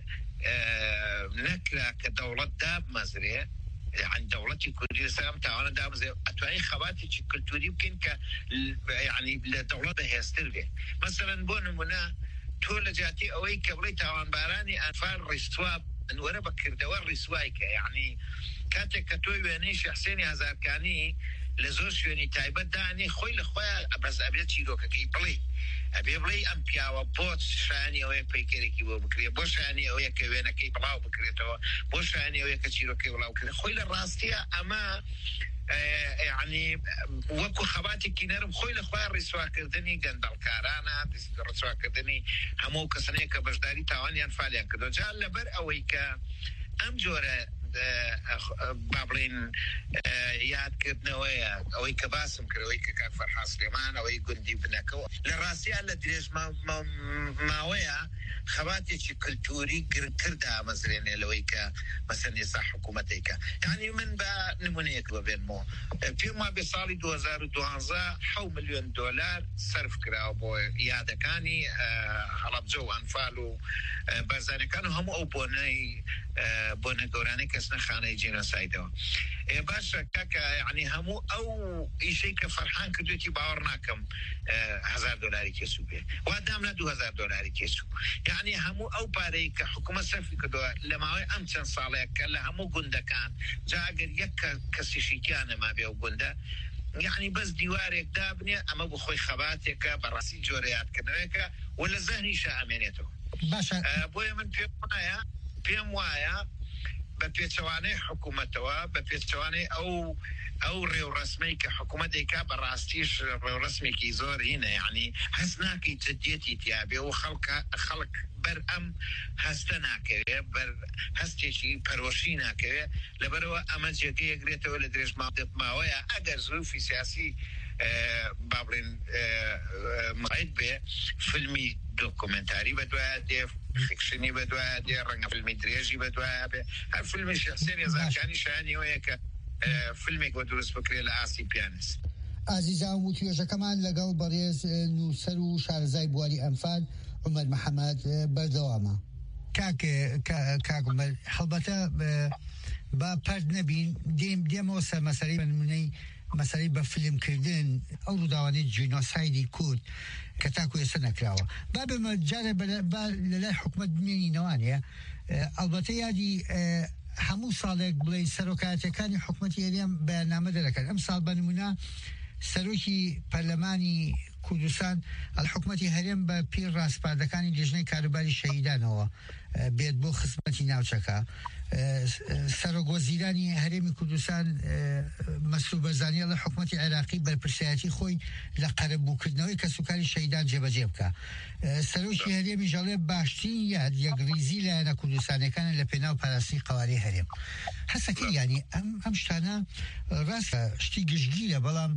نەکرا کە دەوڵەت دابمەزرێ عن دەوڵەتی کوردی لەسەر تاوانە دامەزرێ ئەتوانی خەباتێکی کلتوری بکەین کە يعني لە دەوڵەت بەهێزتر بێ مەسەلەن بۆ نمونە تۆ لە جاتی ئەوەی کە بڵێ تاوانبارانی ئەنفال ڕیستواب ئەنوەرە بەکردەوە ڕیسوایکە یعنی کاتێک کە تۆی وێنەی شەحسێنی هەزارکانی لە زۆر شوێنی تایبەت دانی خۆی لە خۆیان بەس ئەبێت چیرۆکەکەی بڵێ ئەبێ بڵێ ئەم پیاوە بۆ شانی ئەوەیە پەیکەرێکی بۆ بکرێت بۆ شانی ئەوەیە کە وێنەکەی بڵاو بکرێتەوە بۆ شانی ئەوەیە کە چیرۆکەی بڵاو بکرێت خۆی لە ڕاستیە ئەمە يعني وەکو خەباتێکی نەرم خۆی لە خۆیان ڕیسواکردنی گەندەڵکارانە ڕیسواکردنی هەموو کەسانەیە کە بەشداری تاوانیان فعالیان کردو جا لەبەر ئەوەی کە ئەم جۆرە با بڵێن یادکردنەوەیە ئەوەی کە باسم کردەوەی کە کاک فەرحان سلێمان ئەوەی گوندی بنەکەەوە لە ڕاستیان لە درێژ ماوەیە خەباتێکی کلتوری گرنگتر دامەزرێنێ لەوەی کە مەسەن ئێستا حکوومەتێکە یعنی من بە نمونەیەک ببێنمەوە پێم وابێ ساڵی 2012 7 ملیۆن دۆلار سەرف کراوە بۆ یادەکانی هەڵەبجە و ئەنفال و بەرزانەکان و هەموو ئەو بۆنە گەورانەی کەس نەخانەی جێنۆسایدەوە باشە کاکە یعنی هەموو ئەو ئیشەی کە فەرحان کردوێتی باوەڕ ناکەم $1000 کێسو بێ وادام لە $2000 کێسو یعنی هەموو ئەو پارەی کە حکوومەت سەرفی کردووە لە ماوەی ئەم چەند ساڵەیە کە لە هەموو گوندەکان جا ئەگەر یەک کەسیشیتیانە ما بێ و گوندە يعني بس دیوارێک دابنێ ئەمە بۆ خۆی خەباتێکە بەڕاستی جۆرە یادکردنەوەیەکە و لە زەهنیشە ئەمێنێتەوە بۆیە من پێم وایە بە پێچەوانەی حکوومەتەوە بە پێچەوانەی ئەو ئەو ڕێوڕسمەی کە حکوومەتێکا بەڕاستیش ڕێوڕسمێکی زۆر هینە یعنی هەست ناکەی جدێتی تیابێ و خەڵک بەر ئەم هەستە ناکەوێ بەر هەستێکی پەرۆشی ناکەوێ لەبەرەوە ئەمە جێگە یەکرێتەوە لە درێژ ماوەیە ئەگەر زروفی سیاسی بابرین مقید بێ فیلمی دۆکومنتاری بەدوایە دێ فیکشنی بەدوایە دێ ڕەنگە فیلمی درێژی بەدوایە بێ هەر فیلمی شخصی ێزاکانی شایانی وەیە کە فیلمێک بۆ دروست بکرێ لە ئاسی پیانست. ئازیزان و توێژەکەمان لەگەڵ بەڕێز نووسەر و شارەزای بواری ئەنفال عومەر محەممەد بەردەوامە. کاکومەر هەڵبەتە با پەرد نەبین دێمەوە سەر مەسەلەی نمونەی مەسەلەی بە فیلمکردن ئەو ڕووداوانەی جینۆسایدی کورد کە تاکو ئێستا نەکراوە با بمە جارە لە لای حکومەت بمێنینەوانەیە ئەلبەتە یادی هەموو ساڵێک بڵێ سەرۆکایەتەکانی حکومەتی هەرێم بەیاننامە دەرەکەن ئەم ساڵ بە نمونە سەرۆکی پەرلەمانی کوردستان الحکومەتی هەرێم بە پیر ڕاستپاردەکانی لێژنەی کاروباری شەهیدانەوە بێت بۆ خزمەتی ناوچەکە سەرۆکوەزیرانی هەرێمی کوردستان مەسروور بەرزانیە لە حکومەتی عێراقی بەرپرسایەتی خۆی لە قەرەبووکردنەوەی کەسوکاری شەهیدان جێبەجێ بکە سەرۆکی هەرێمی ژەڵێ باشترین یاد یەکریزی لایەنە کوردستانەکانە لە پێناو پاراستنی قەوارەی هەرێم هەستەکەی ینی ئەم شتانە ڕاستە شتی گشتگیرە بەڵام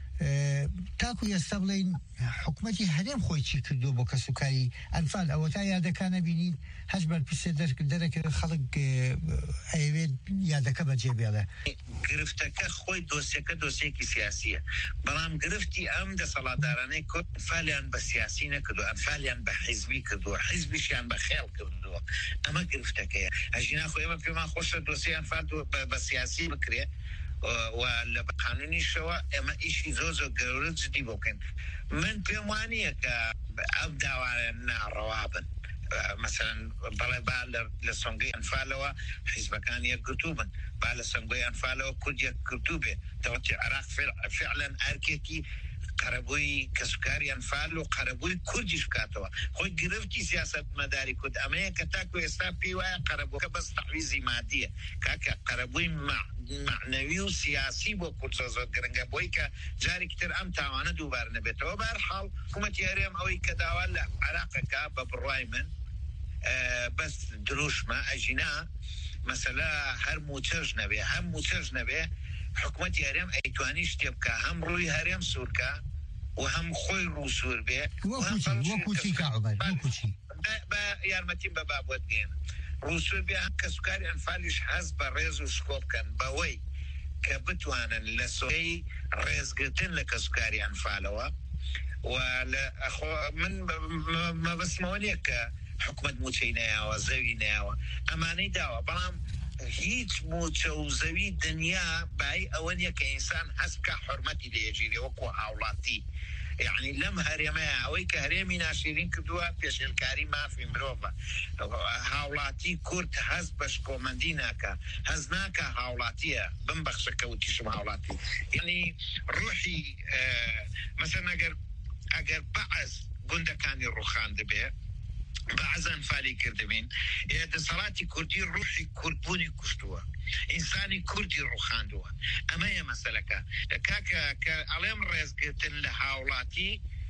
تاکو ئێستا بڵین حکومەتی هەرێم خۆی چی کردو بۆ کەسوکاری ئەنفال ئەوە تا یادەکانە بینین هەش بەرپرسێ دەرەکرد خەڵک ئەوێت یادەکە بەجێبێڵێ گرفتەکە خۆی دۆسیەکە سیاسیە بەڵام گرفتی ئەم دەسەڵاتدارانەی کورد ئەنفالیان بە سیاسی نەکردو ئەنفالیان بە حیزبی کردووە حیزبیشیان بە خێڵ کردووە ئەمە گرفتەکەیە ئەژینا خۆ ئێمە پێمان خۆشە دۆسی ئەنفال بە سیاسی بکرێ و لە قانونیشەوە ئێمە ئیشی زۆر گەورە جدی بۆکەن من پێم وانییە کە ئەم داوایە ناڕەوا بن مثلا بەڵێ با لە سۆنگەی ئەنفالەوە حیزبەکان یەکگرتوو بن با لە سۆنگەی ئەنفالەوە کورد یەکگرتوو بێ دەوەتی عێراق فعلا ئەرکێکی قەرەبووی کەسوکاری ئەنفال و قەرەبووی کوردیش بکاتەوە خۆی گرفتی سیاست مەداری کورد ئەمەیە کە تاکو ئێستا پێی وایە قەرەبووکە بەس تەحویزی مادیە کاکە قەرەبووی معنەوی و سیاسی بۆ کورد زۆر گرنگە بۆی کە جارێکی تر ئەم تاوانە دووبارە نەبێتەوە بەهەرحاڵ حکومەتی هەرێم ئەوەی کە داوا لە عێراقەکە بە بڕوای من بەس دروشمە ئەژینا مەسەلە هەر موچەژ نەبێ حکومەتی هەرێم ئەیتوانی شتێ بکە هەم ڕووی هەرێم سوورکە و هەم خۆی ڕوو سوور بێ بە یارمەتیم بە بابەت دێن ڕووسور بێ هەم کەسوکاری ئەنفالیش هەست بە ڕێز و شکۆ بکەن بەوەی کە بتوانن لە سۆی ڕێزگرتن لە کەسوکاری ئەنفالەوە و من مەبەستمەوە نییە کە حکومەت موچەی نایاوە زەوی نایاوە ئەمانەی داوە بەڵام هیچ موچە و زەوی دنیا بای ئەوە نیە کە ئینسان هەست بکە حورمەتی لێژیرێ وەکو هاوڵاتی یعنی لەم هەرێمەیە ئەوەی کە هەرێمی ناشرین کردووە پێشێلکاری مافی مرۆڤە هاوڵاتی کورد هەست بە شکۆمەندی ناکە هەست ناکە هاوڵاتیە بمبەخشە کەوتیشم هاوڵاتی یعنی ڕوحی مەسەن ئەگەر بەعەز گوندەکانی ڕوخان دەبێ بەعەز ئەنفالی کردبین دەسەڵاتی کوردی ڕوحی کوردبوونی کوشتووە ئینسانی کوردی ڕوخاندووە ئەمەیە مەسەلەکە کاکە کە ئەڵێم ڕێزگرتن لە هاوڵاتی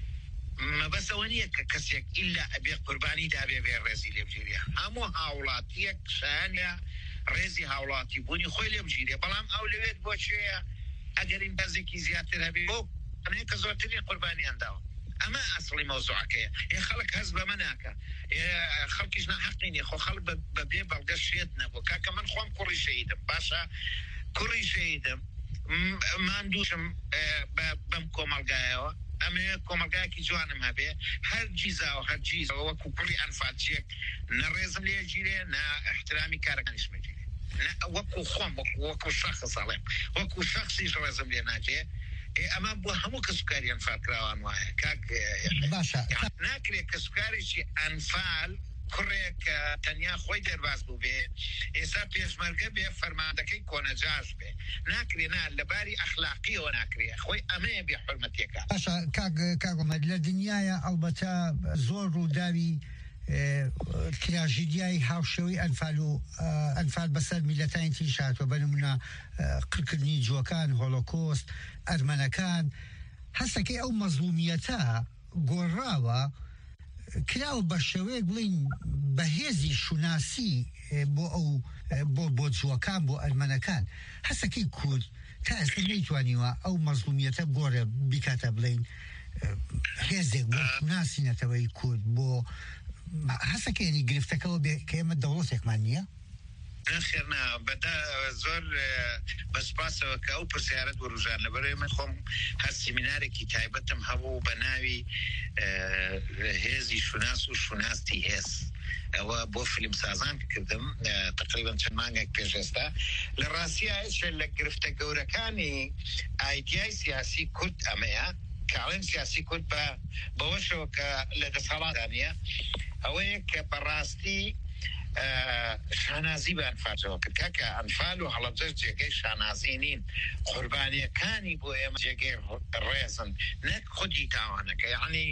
مەبەسەوە نییە کە کەسێک ئیلا ئەبێ قوربانی دابێ بێ ڕێزی لێبژیرێ هەموو هاوڵاتیەک شایانە ڕێزی هاوڵاتی بوونی خۆی لێبژیرێ بەڵام ئەو لەوێت بۆ شوەیە ئەگەر ئیمپازێکی زیاتر هەبێ بۆ ئەمەیە کە زۆرترین قوربانیان داوە ئەمە ئەسڵی مەوزوعەکەیە خەڵک هەست بەمە ناکە خەڵکیش ناحەقینی خۆ خەڵک بەبێ بەڵگە شێت نەبوو کاکە من خۆم کوڕی شەهیدم باشە کوڕی شەهیدم ماندووشم بەم کۆمەڵگایەوە ئەمێ کۆمەلگایەکی جوانم هەبێ هەر جیزا و هەر جیزەوە وەکو کوڕی ئەنفالچیەک نەڕێزم لێگیرێ نا احترامی کارەکانیش مەگیرێ وەکو خۆم وەکو شەخص ساڵێم وەکو شەخصیش ڕێزم لێ ناجێ ئەمە بۆ هەموو کەسوکاری ئەنفال کراوان وایە کاک باشە ناکرێت کەسوکارێکی ئەنفال کوڕێک کە تەنیا خۆی دەرباز بوو بێ ئێستا پێشمەرگە بێ فەرماندەکەی کۆنەجاش بێ ناکرێ نا لەباری ئەخلاقیەوە ناکرێ خۆی ئەمەیە بێ حورمەتیەکە باشە کاگۆمەد لە دنیاە ئەڵبەتە زۆر ڕووداوی تراژیدیای هاوشەوەی ئەنفال بەسەر میلەتایەتی شاتوە بەنمونە قڕکردنی جووەکان هۆلۆکۆست ئەرمەنەکان هەستەکەی ئەو مەزلومیەتە گۆڕاوە کراوە بە شێوەیەک بڵین بەهێزی شوناسی بۆ جووەکان بۆ ئەرمەنەکان هەستەکەی کورد تا ئێستا نەیتوانیوە ئەو مەزلومیەتە گۆڕێ بیکاتە بڵین هێزێک بۆ شوناسی نەتەوەی کورد بۆ هەستەکەی گرفتەکەەوە کە ئێمە دەوڵەتێکمان نییە؟ نخێرنا بەدا زۆر بەسپاسەوە کە ئەو پرسیارەت بۆ ڕوژان لەبەرەوەی من خۆم هەر سیمینارێکی تایبەتم هەبوو بە ناوی هێزی شوناس و شوناستی هێز ئەوە بۆ فیلم سازان کردم تقریبا چەند مانگێک پێش ئێستا لە ڕاستیە لە گرفتە گەورەکانی ئایدیای سیاسی کورد ئەمەیە کاڵێن سیاسی کورد بەوەشەوە کە لە دەسەڵاتانە ئەوەیە کە بەڕاستی شانازی بە ئەنفالەوە کرد کاکە ئەنفال و هەڵەبجە جێگەی شانازی نین قوربانیەکانی بۆ ئێمە جێگەی ڕێزن نەک خودی تاوانەکە یعنی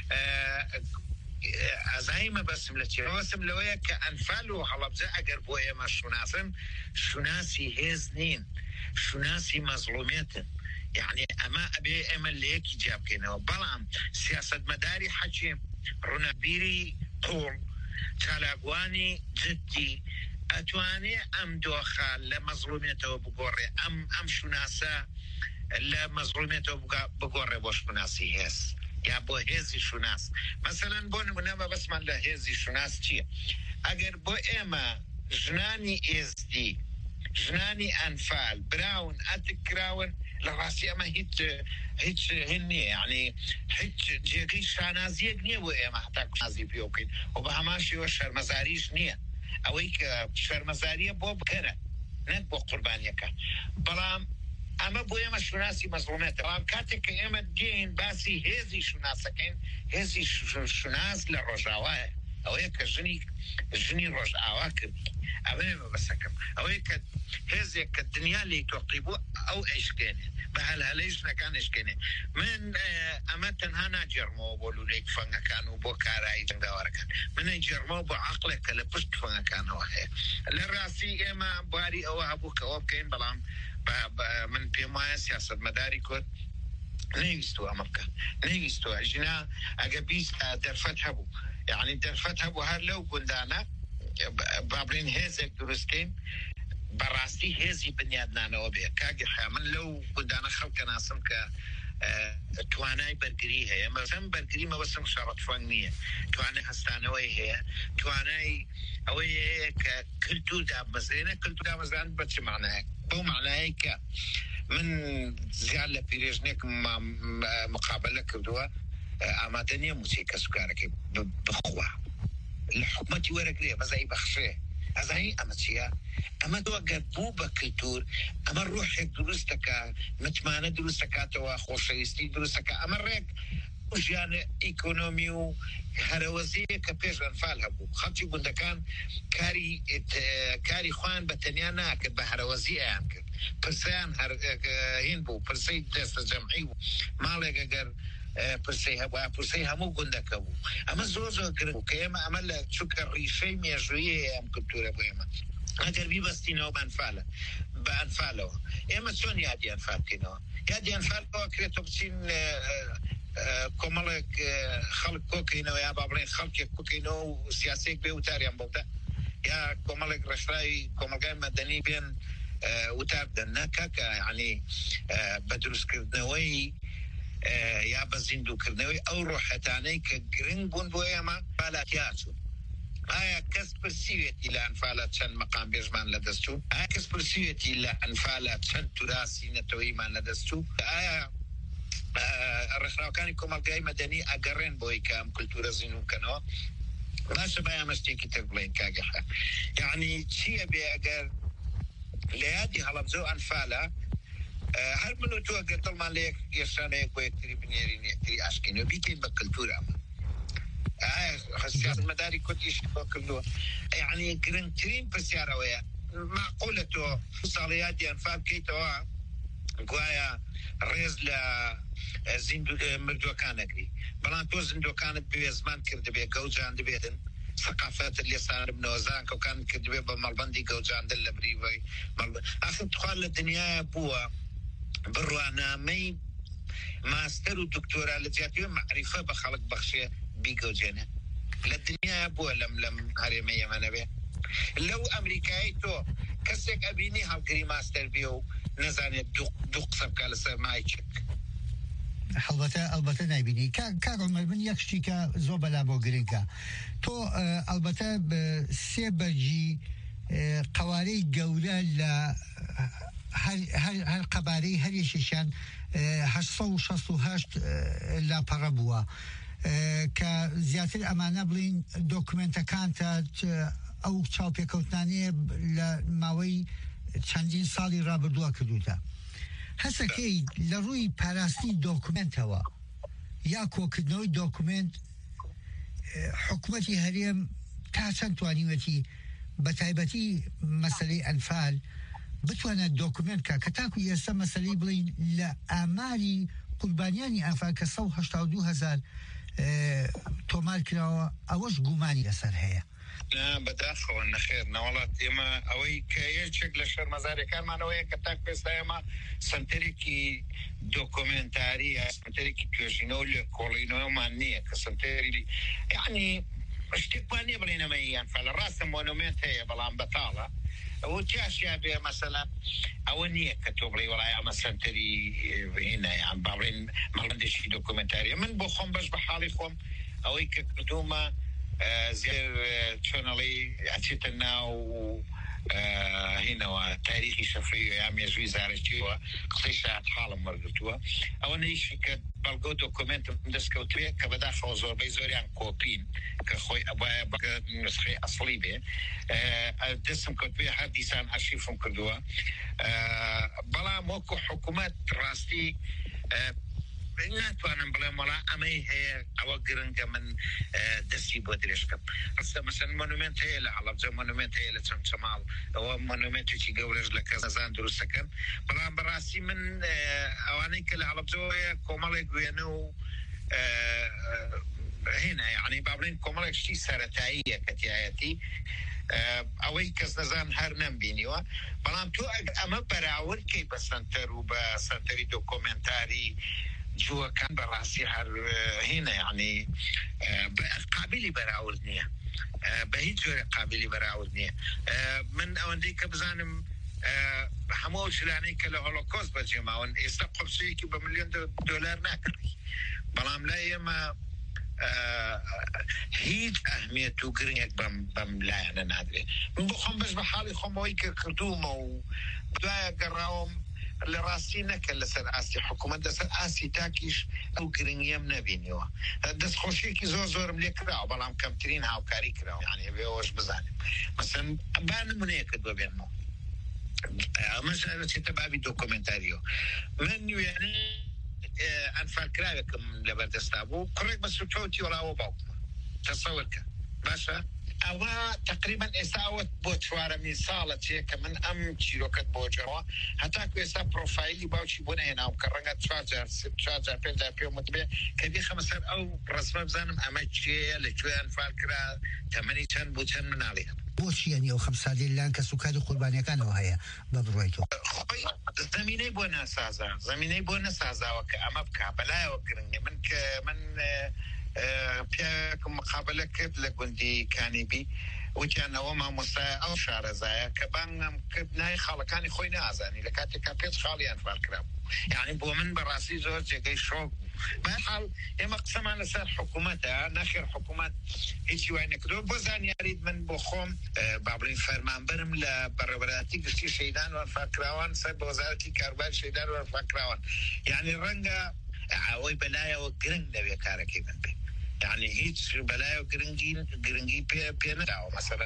ئازایمە بەسم لە چێوەسم لەوەیە کە ئەنفال و هەڵەبجە ئەگەر بۆ ئێمە شوناسن شوناسی هێز نین شوناسی مەزلومێتن يعني أما أبي أمل ليك جاب كنا بلام سياسة مداري حكيم رنبيري طول تلاقواني جدي أتواني أم دوخال لمظلوميته بقوري أم شناسة لمظلوميته بقوري بوش ناسي هس يا بو هزي شناس مثلا بون منما بس من لهزي شناس تي أجر بو إما جناني إزدي جناني أنفال براون أتكراون لراسي أما هيتش هني يعني هيتش جيكي شانازية نية وإما حتى كنازي بيوكين وبهماشي وشر مزاريش نية أويك شر مزارية بو بكرة نك بو قربانيك بلام أما بو إما شناسي مظلومات بلام كاتك إما دين باسي هزي شناسكين هزي شناس لرجاواه أويك جني رجاواه كردي أبني بسكم أويك هزيك الدنيا اللي توقيبو أو إيش كانه بهالهليش نكان إيش كانه من أمتن هنا جرمو بقولوا ليك فنا كانوا بوكاراي جندوار كان من جرمو بعقلك لبست فنا كانوا هي للراسي إما باري أو أبوك أو كين بلام من بيما سياسة مداري كود نيستو أمريكا نيستو جنا أجابيس درفت هبو يعني درفت هبو هلو كندانا بابرين هزك درستين براستي هزي بنيادنا نوبيا كاجي حامل لو قدانا خلق ناسم ك تواناي برجري هي مثلا برجري ما بس مشارط فنية تواناي هستانوي هي تواناي أوي ككلتور داب مزرعة كلتور داب مزرعة بتش معناها بو معناها ك من زيادة بيرجنك مقابلة كردوا أماتني موسيقى سكارك بخوا الحكومة ورقلية بزاي بخشة أزاي أمتشيا أما توقع بوبا كلتور أما روحك دروستك متمانة دروستك توا خوشيستي دروستك أما ريك وجان إيكونومي وهروزية كبير أنفالها بو خاطي بندكان كاري خوان بتنيانا كد بهروزية يمكن برسيان هين بو برسي دست جمعي مالك أجر برسي همو قندك أبو أما زوزو كرو كيما عمل شكر ريشي ميجوية أم كنتورة بويما أجر بي بستينو بأنفالو إما سون يادي أنفالتينو يادي أنفالو كريتو بسين كومالك خلق كوكينو يا بابرين خلق كوكينو سياسيك بي وتاريان بوتا يا كومالك رشراي كومالك مدني بين وتار دنكا يعني بدرس كردنوي يا بزندو كردنوي أو روحتاني كجرينجون بويما فالاتياتو هاي كسب السيوتي لأنفالات شن مقام بيجمان لدستو هاي كسب السيوتي لأنفالات شن تراسي نتويمان لدستو هاي الرخراوكاني كومالقاي مدني أقرين بوي كام كولتورا زينو كانوا ما شبايا مشتيكي تقبلين كاقحة يعني شيء بيأقر ليادي هلبزو أنفالا هل منو توقع طلما ليك يشانا يكوي يكتري بنيرين يكتري أشكين وبيكين بكالتورا السياسة المداري كنت يشبه كله يعني كرنترين بسيارة ويا معقولة صاليادي أنفال كيتوا قوايا ريز زندو مردوكان أقري بلان تو زندوكان بيزمان كرد بيه قوجان دبيدن ثقافات اللي صار بنوزان وكان كدبي بمالبندي جوجان دل بريوي اخر تخال الدنيا بوا بروانا مي ماستر ودكتوراه لجاتي معرفه بخلق بخشيه بيجوجنا للدنيا بوا لم هرميه منبه لو امريكاي تو كسك ابيني هالجري ماستر بيو نزاني دوق سبك على سمايتشك البته نبینی که عمر من یک شتیکا زوبلا بو گرینکا تو البته سه برجی قواری گوله ل هر قباری هر یشیشان 868 لا پربوا که زیاتر امانه بلین دوکومنت کانت او چاپی کوتنانی لماوی چندین سالی را بردوا کردوده هسه که لروی پرستی دوکومنت هوا یا کوکدنوی دوکومنت حکومتی هریم تا چند توانیوتی بتایبتی مسئله انفال بتوانا دوکومنت که کتاکو یستا مسئله بلین لأماری قربانیانی انفال که 182,000 تومار کراوه اوش گومانی لسر هیا بداخل وإن خير نوالات إما أوي كأي شكل شر مزاري كان ما نوعي كتاك بس إما سنتريكي دوكومنتاري سنتريكي كوجينول كولينو مانية كسنتري يعني اشتكوانية بلينا ميان فالراسم مونومنت هي بلان بطالة وتشاشي بي مثلا أونية كتب لي ولا يا سنتري هنا يعني بعدين ما عنديش دوكومنتاري من بخم بس بحالي خم أوي كدوما زير تشونالي أتيتنا و هنا وتاريخي شفري عم يجوي زارتي وقصيشات حالة مرقتوا أو نيش كبلغو دوكومنت مدسكوتوية كبداخل زور بيزوري عن كوبين كخوي أبايا بقى نسخي أصلي به دسم كوتوية حديثان أرشيفهم كردوا بلا موكو حكومات راستي ناتوانم بلا ملا أمي هي أوجرن كمن دسي بودريشكم مثلا مونومنت هي على زي مونومنت هي لتمال أو مونومنت شيء جورج لكذا زاندرو سكن بلا براسي من أواني كله على زوية كمال جوينو هنا يعني بابلين كمال شيء سرطانية كتياتي أوي كزنزان هرنم بينيوا بلام تو أما براور كي بسنتر وبسنتري دوكومنتاري جوا كان براسي هنا يعني قابلي براودنيا بهيجور قابلي براودنيا من أونديك بزانم حمول شلاني كله هولوكوست بجماعون استقب سيكي بمليون دولار ناكري بلام لا يما هيج أهمية توقرينك بم لا أنا نادري من بخم بس بحالي خموي كردومة وبداية قراهم لراسينا كلا سر آسي حكومة دسر آسي تاكيش أو قرنيم نبينيوا دس خوشيكي زور مليك راو بلام كمترين هاو كاري كراو يعني بيوش بزانم مثلا بان منيكد ببينمو مثلا تتبابي دوكومنتاريو من يعني أنفال كراوكم لبردستابو كوريك بس توتي ولا هو باوكم تصورك باشا أو تقريبا إساوة بوتوارا من صالة كمن أم تشيروكت بوجوا حتى كويسا بروفايلي باوشي بونه هنا وكرنجا تشارجر بينجا بيو متبع كبي 5 أو رسمة بزانم أما تشيه لجوه أنفال كرا 8 چند بوچن من عليها بوش يعني أو 5 لان كسوكاد قربانية كانوا هيا ببرويتو زميني بونا سازا وكأما بكابلا وكرنجا من بياك مقابلة كد لجندي كاني بي وكان وما مسا أو شعر زايا كبان كبناي خالقاني خوينا أزاني لكاتي كابيت خالي أنفال كرام يعني بو من براسي زور جاي شوق بحال إما قسم على سر حكومتها نخير حكومات هيك وين كدو بوزان يريد من بخوم بابلين فرمان برم لبربراتي قشتي شيدان والفاكراوان سب وزارتي كاربان شيدان والفاكراوان يعني رنجا عوي بلايا وقرنج نبي كاركي من بي يعني هيك بلايا وقرنجي بينتاو مثلا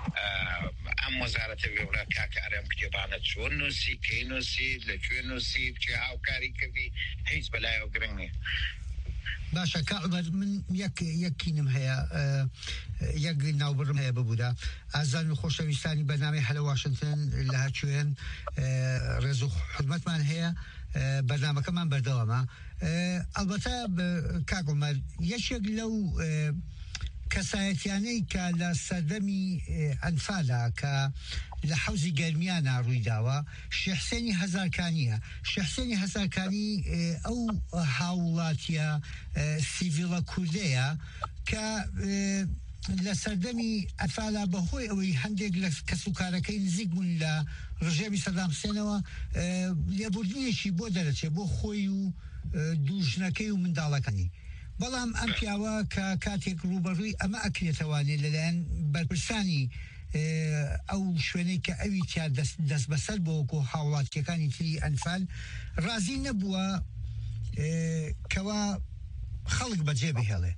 أم وزارة الولايات كاكا أريم كتبانة شونوسي كينوسي لكينوسي بتشاو كاري كذي هيك بلايا وقرنجي باشا كعبر من يكينم هيا يك ناوبرم هيا ببودا أزال خوشويستاني برنامج حلا واشنطن لها شوين رزق حدمت من هيا برنامج كمان بردوامه البته كعمر يشيك لو کەسایەتیانەی کە لە سەردەمی ئەنفالا کە لە حەوزی گەرمیانە ڕوویداوە شێحسێنی هەزارکانیە. شێحسێنی هەزارکانی ئەو هاوڵاتیە سیڤیڵە کوردەیە کە لە سەردەمی ئەنفالا بەهۆی ئەوەی هەندێک لە کەسوکارەکەی نزیک بوون لە ڕژێمی سەدام حوسێنەوە لێبوردنێکی بۆ دەرەچێت بۆ خۆی و دوژنەکەی و منداڵەکانی. بەڵام ئەم پیاوە کە کاتێک ڕوبەڕووی ئەمە ئەکرێتەوانێ لەلایەن بەرپرسانی ئەو شوێنەی کە ئەوی تیا دەست بەسەر بۆ وەکو هاوڵاتیەکانی تری ئەنفال ڕازی نەبووە کەوا خەڵک بەجێ بهێڵێ.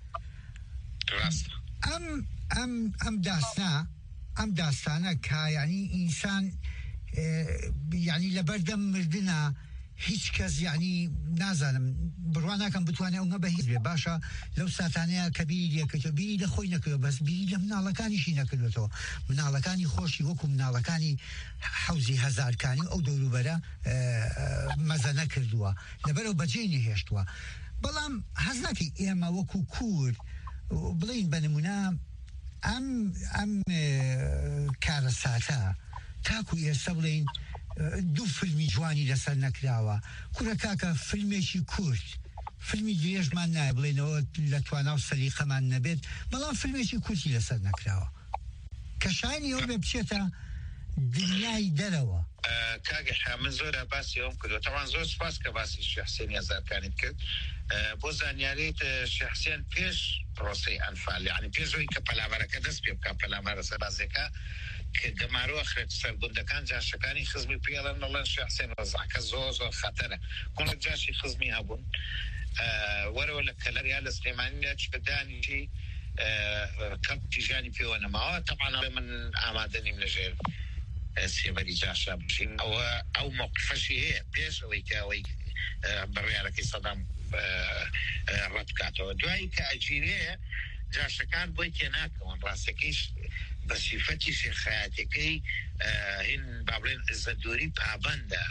ئەم داستانە کە یعنی ئینسان یعنی لەبەردەم مردنە هیچ کەس یعنی نازانم بڕوان ناکەم بتوانێت ئەو نەبەهیز بێ. باشە لەو ساتانەیە کە بیری لێکردەوە بیری لە خۆی نەکردەوە بەس بیری لە مناڵەکانیشی نەکردێتەوە. مناڵەکانی خۆشی وەکو مناڵەکانی حەوزی هەزارکانی ئەو دەوروبەرە مەزە نەکردووە لەبەرەوە بەجێ نەهێشتووە. بەڵام هەز ناکەی ئێمە وەکو کورد بڵین بە نمونە ئەم کارە ساتە تاکو ئێستا بڵین دوو فیلمی جوانی لەسەر نەکراوە. کورە کاکە فیلمێکی کورد فیلمی درێژمان نایە بڵێنەوە لە توانا و سەلیقەمان نەبێت بەڵام فیلمێکی کورتی لەسەر نەکراوە کە شایانی ئەو بێ بچێتە دنیای دەرەوە. کاگە من زۆر باسی ئەوم کردەوە. تەوان زۆر سپاس کە باسی شێحسێنی هەزارکانیت کرد. بۆ زانیاریت شێحسێن پێش پرۆسەی ئەنفال یعنی پێشەوەی کە پەلامارەکە دەست پێ بکە پەلامارە سەربازەکە کە گەمارۆ خرێت سەرگوندەکان جاشەکانی خزمی پێڵەن نەڵەن شێحسێن ڕەزاکە زۆر زۆر خەتەرە. کۆنێک جاشی خزمی هەبوون وەرەوە لە کەلەریا لە سلێمانیا چ بدانیشی کەپ تیژانی پێوە نەماوە. تەمان من ئامادە نیم لەژێر سێبەری جاشە بشین. ئەو موقفەشی هەیە پێش ئەوەی کە ئەوەی بڕیارەکەی سەدام ڕەت بکاتەوە. دوایی کە ئەجیرەیە جاشەکان بۆی تێناکەون ڕاستەکەیش بە سیفەتی شێخایەتەکەی هین با بڵێن عزەتدۆری پابەندە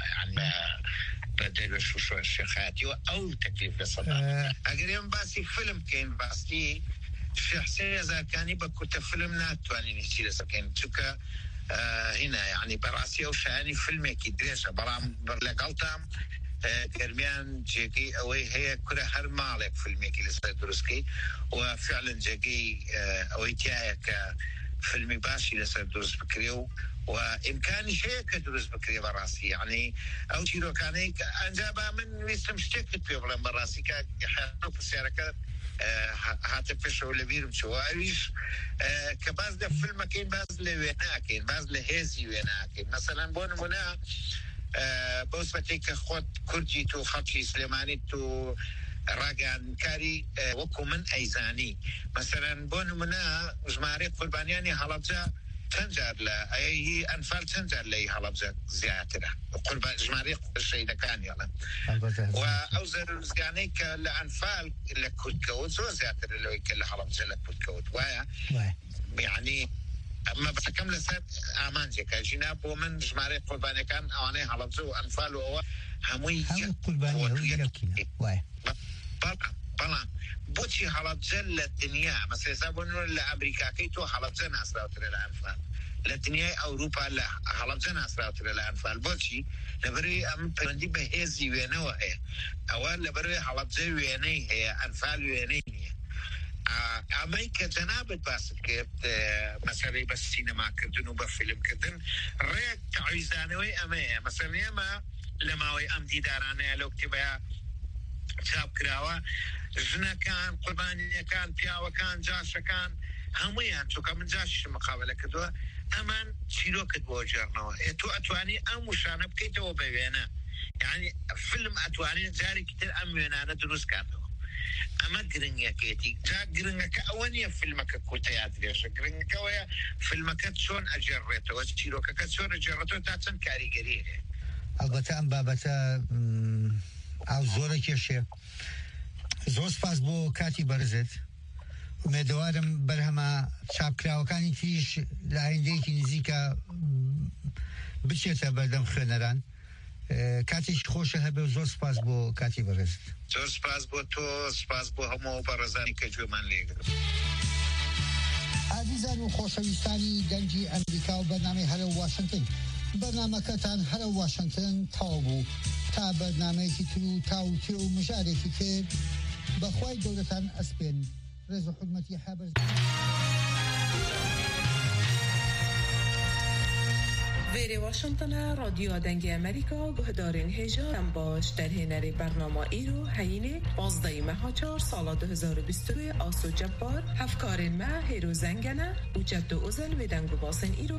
بە دەروێش و شێخایەتیەوە ئەو تەکلیف لە سەدام. ئەگەر ئێمە باسی فیلم بکەین باستی شێحسێن هەزارکانی بە کورتە فیلم ناتوانین هیچی لەسەر بکەین چونکە هنا يعني براسي او شاني فيلمي كي دريشه برام لقلتام گرمیان جێگەی ئەوەی هەیە کورە هەر ماڵێک فیلمێکی لەسەر دروستکەی و فعلا جێگەی ئەوەی تایە کە فیلمی باشی لەسەر دروست بکرێ و ئیمکانیش هەیە کە دروست بکرێ بەڕاستی. یعنی ئەو چیرۆکانەی کە ئەنجا با من ویستم شتێکت پێ بڵێم بەڕاستی کە پرسیارەکە هاتە پێشەوە لە بیرم چوە ئەویش کە باز لە فیلمەکەین باز لە وێناکەین باز لە هێزی وێناکەین. مەسەلەن بۆ نمونە بەوسبەتێک کە خۆت کوردیت و خەڵکی سلێمانیت و ڕاگەیاندنکاری وەکو من ئەیزانی. مەسەلەن بۆ نمونە ژمارەی قوربانیانی هەڵەبجە چەند جار لە ئەی ئەنفال چەند جار لەی هەڵەبجە زیاترە ژمارەی شەهیدەکانی هەڵن و ئەو زەرورزگانەی کە لە ئەنفال لە کوردکەوت زۆر زیاتر لەوەی کە لە هەڵەبجە لە کوردکەوت وایە. یعنی ئەمە بەسەکەم لەسەر ئامانجێکە ژینا بۆ من ژمارەی قوربانیەکان ئەوانەی هەڵەبجە و ئەنفال و ئەوە هەمووی بەڵام بۆچی هەڵەبجە لە دنیا مەسەلەن بۆ لە ئەمریکاکەی تۆ هەڵەبجە ناسراوترە لە ئەنفال لە دنیای ئەوروپا لە هەڵەبجە ناسراوترە لە ئەنفال. بۆچی؟ لەبەرەوەی ئەم پەیوەندی بە هێزی وێنەوە هەیە. ئەوە لەبەرەوەی هەڵەبجە وێنەی هەیە ئەنفال وێنەی نییە. ئەمەی کە جەنابەت باست کرد مەسەلەی بە سینەماکردن و بە فیلمکردن ڕێک تەعویزانەوەی ئەمەیە. مەسەلەن ئێمە لە ماوەی ئەم دیدارانەیە لەو کتێبەیە چاپ کراوە ژنەکان قوربانیەکان پیاوەکان جاشەکان هەموویان چونکە من جاشیش مقابلە کردووە ئەمان چیرۆکت بۆ جێڕنەوە. تۆ ئەتوانی ئەم وشانە بکەیتەوە بە وێنە یعنی فیلم ئەتوانێت جارێکی تر ئەم وێنانە دروست کاتەوە. ئەمە گرنگەکێتی جا گرنگەکە ئەوە نییە فیلمەکە کورتە یا درێژە گرنگەکەوەیە فیلمەکە چۆن ئەجێڕێتەوە چیرۆکەکە چۆن ئەجێڕێتەوە تا چەند کاریگەری هەیە. ئەلبەتە ئەم بابەتە ئاو زۆرە کێشێ. زۆر سپاس بۆ کاتی بەرزت. ئومێدەوارم بەرهەمە چاپکراوەکانی تریش لە ئایندەیەکی نزیکە بچێتە بەردەم خوێنەران. کاتێکی خۆشە هەبێ و زۆر سپاس بۆ کاتی بەرزت. زۆر سپاس بۆ تۆ سپاس بۆ هەموو بەڕێزانی کە گوێمان لێگرت. عزیزان و خۆشەویستانی دەنگی ئەمریکا و بەرنامەی هەرە واشنگتن بەرنامەکەتان هەرە واشنگتن تاو بوو تا بەرنامەیەکی تر و تاوتێ و مژارێکی تر بەخوای گەورەتان ئەسپێن ڕێز و حورمەتی حابەر ویری واشنگتن رادیو دنگی امریکا گهدارین هیجا باش در هنری برنامه ایرو هینه 15 ماه 4 2022 آسو جبار هفکارین ماه هیرو زنگنه و جد و ازل و دنگو باسن ایرو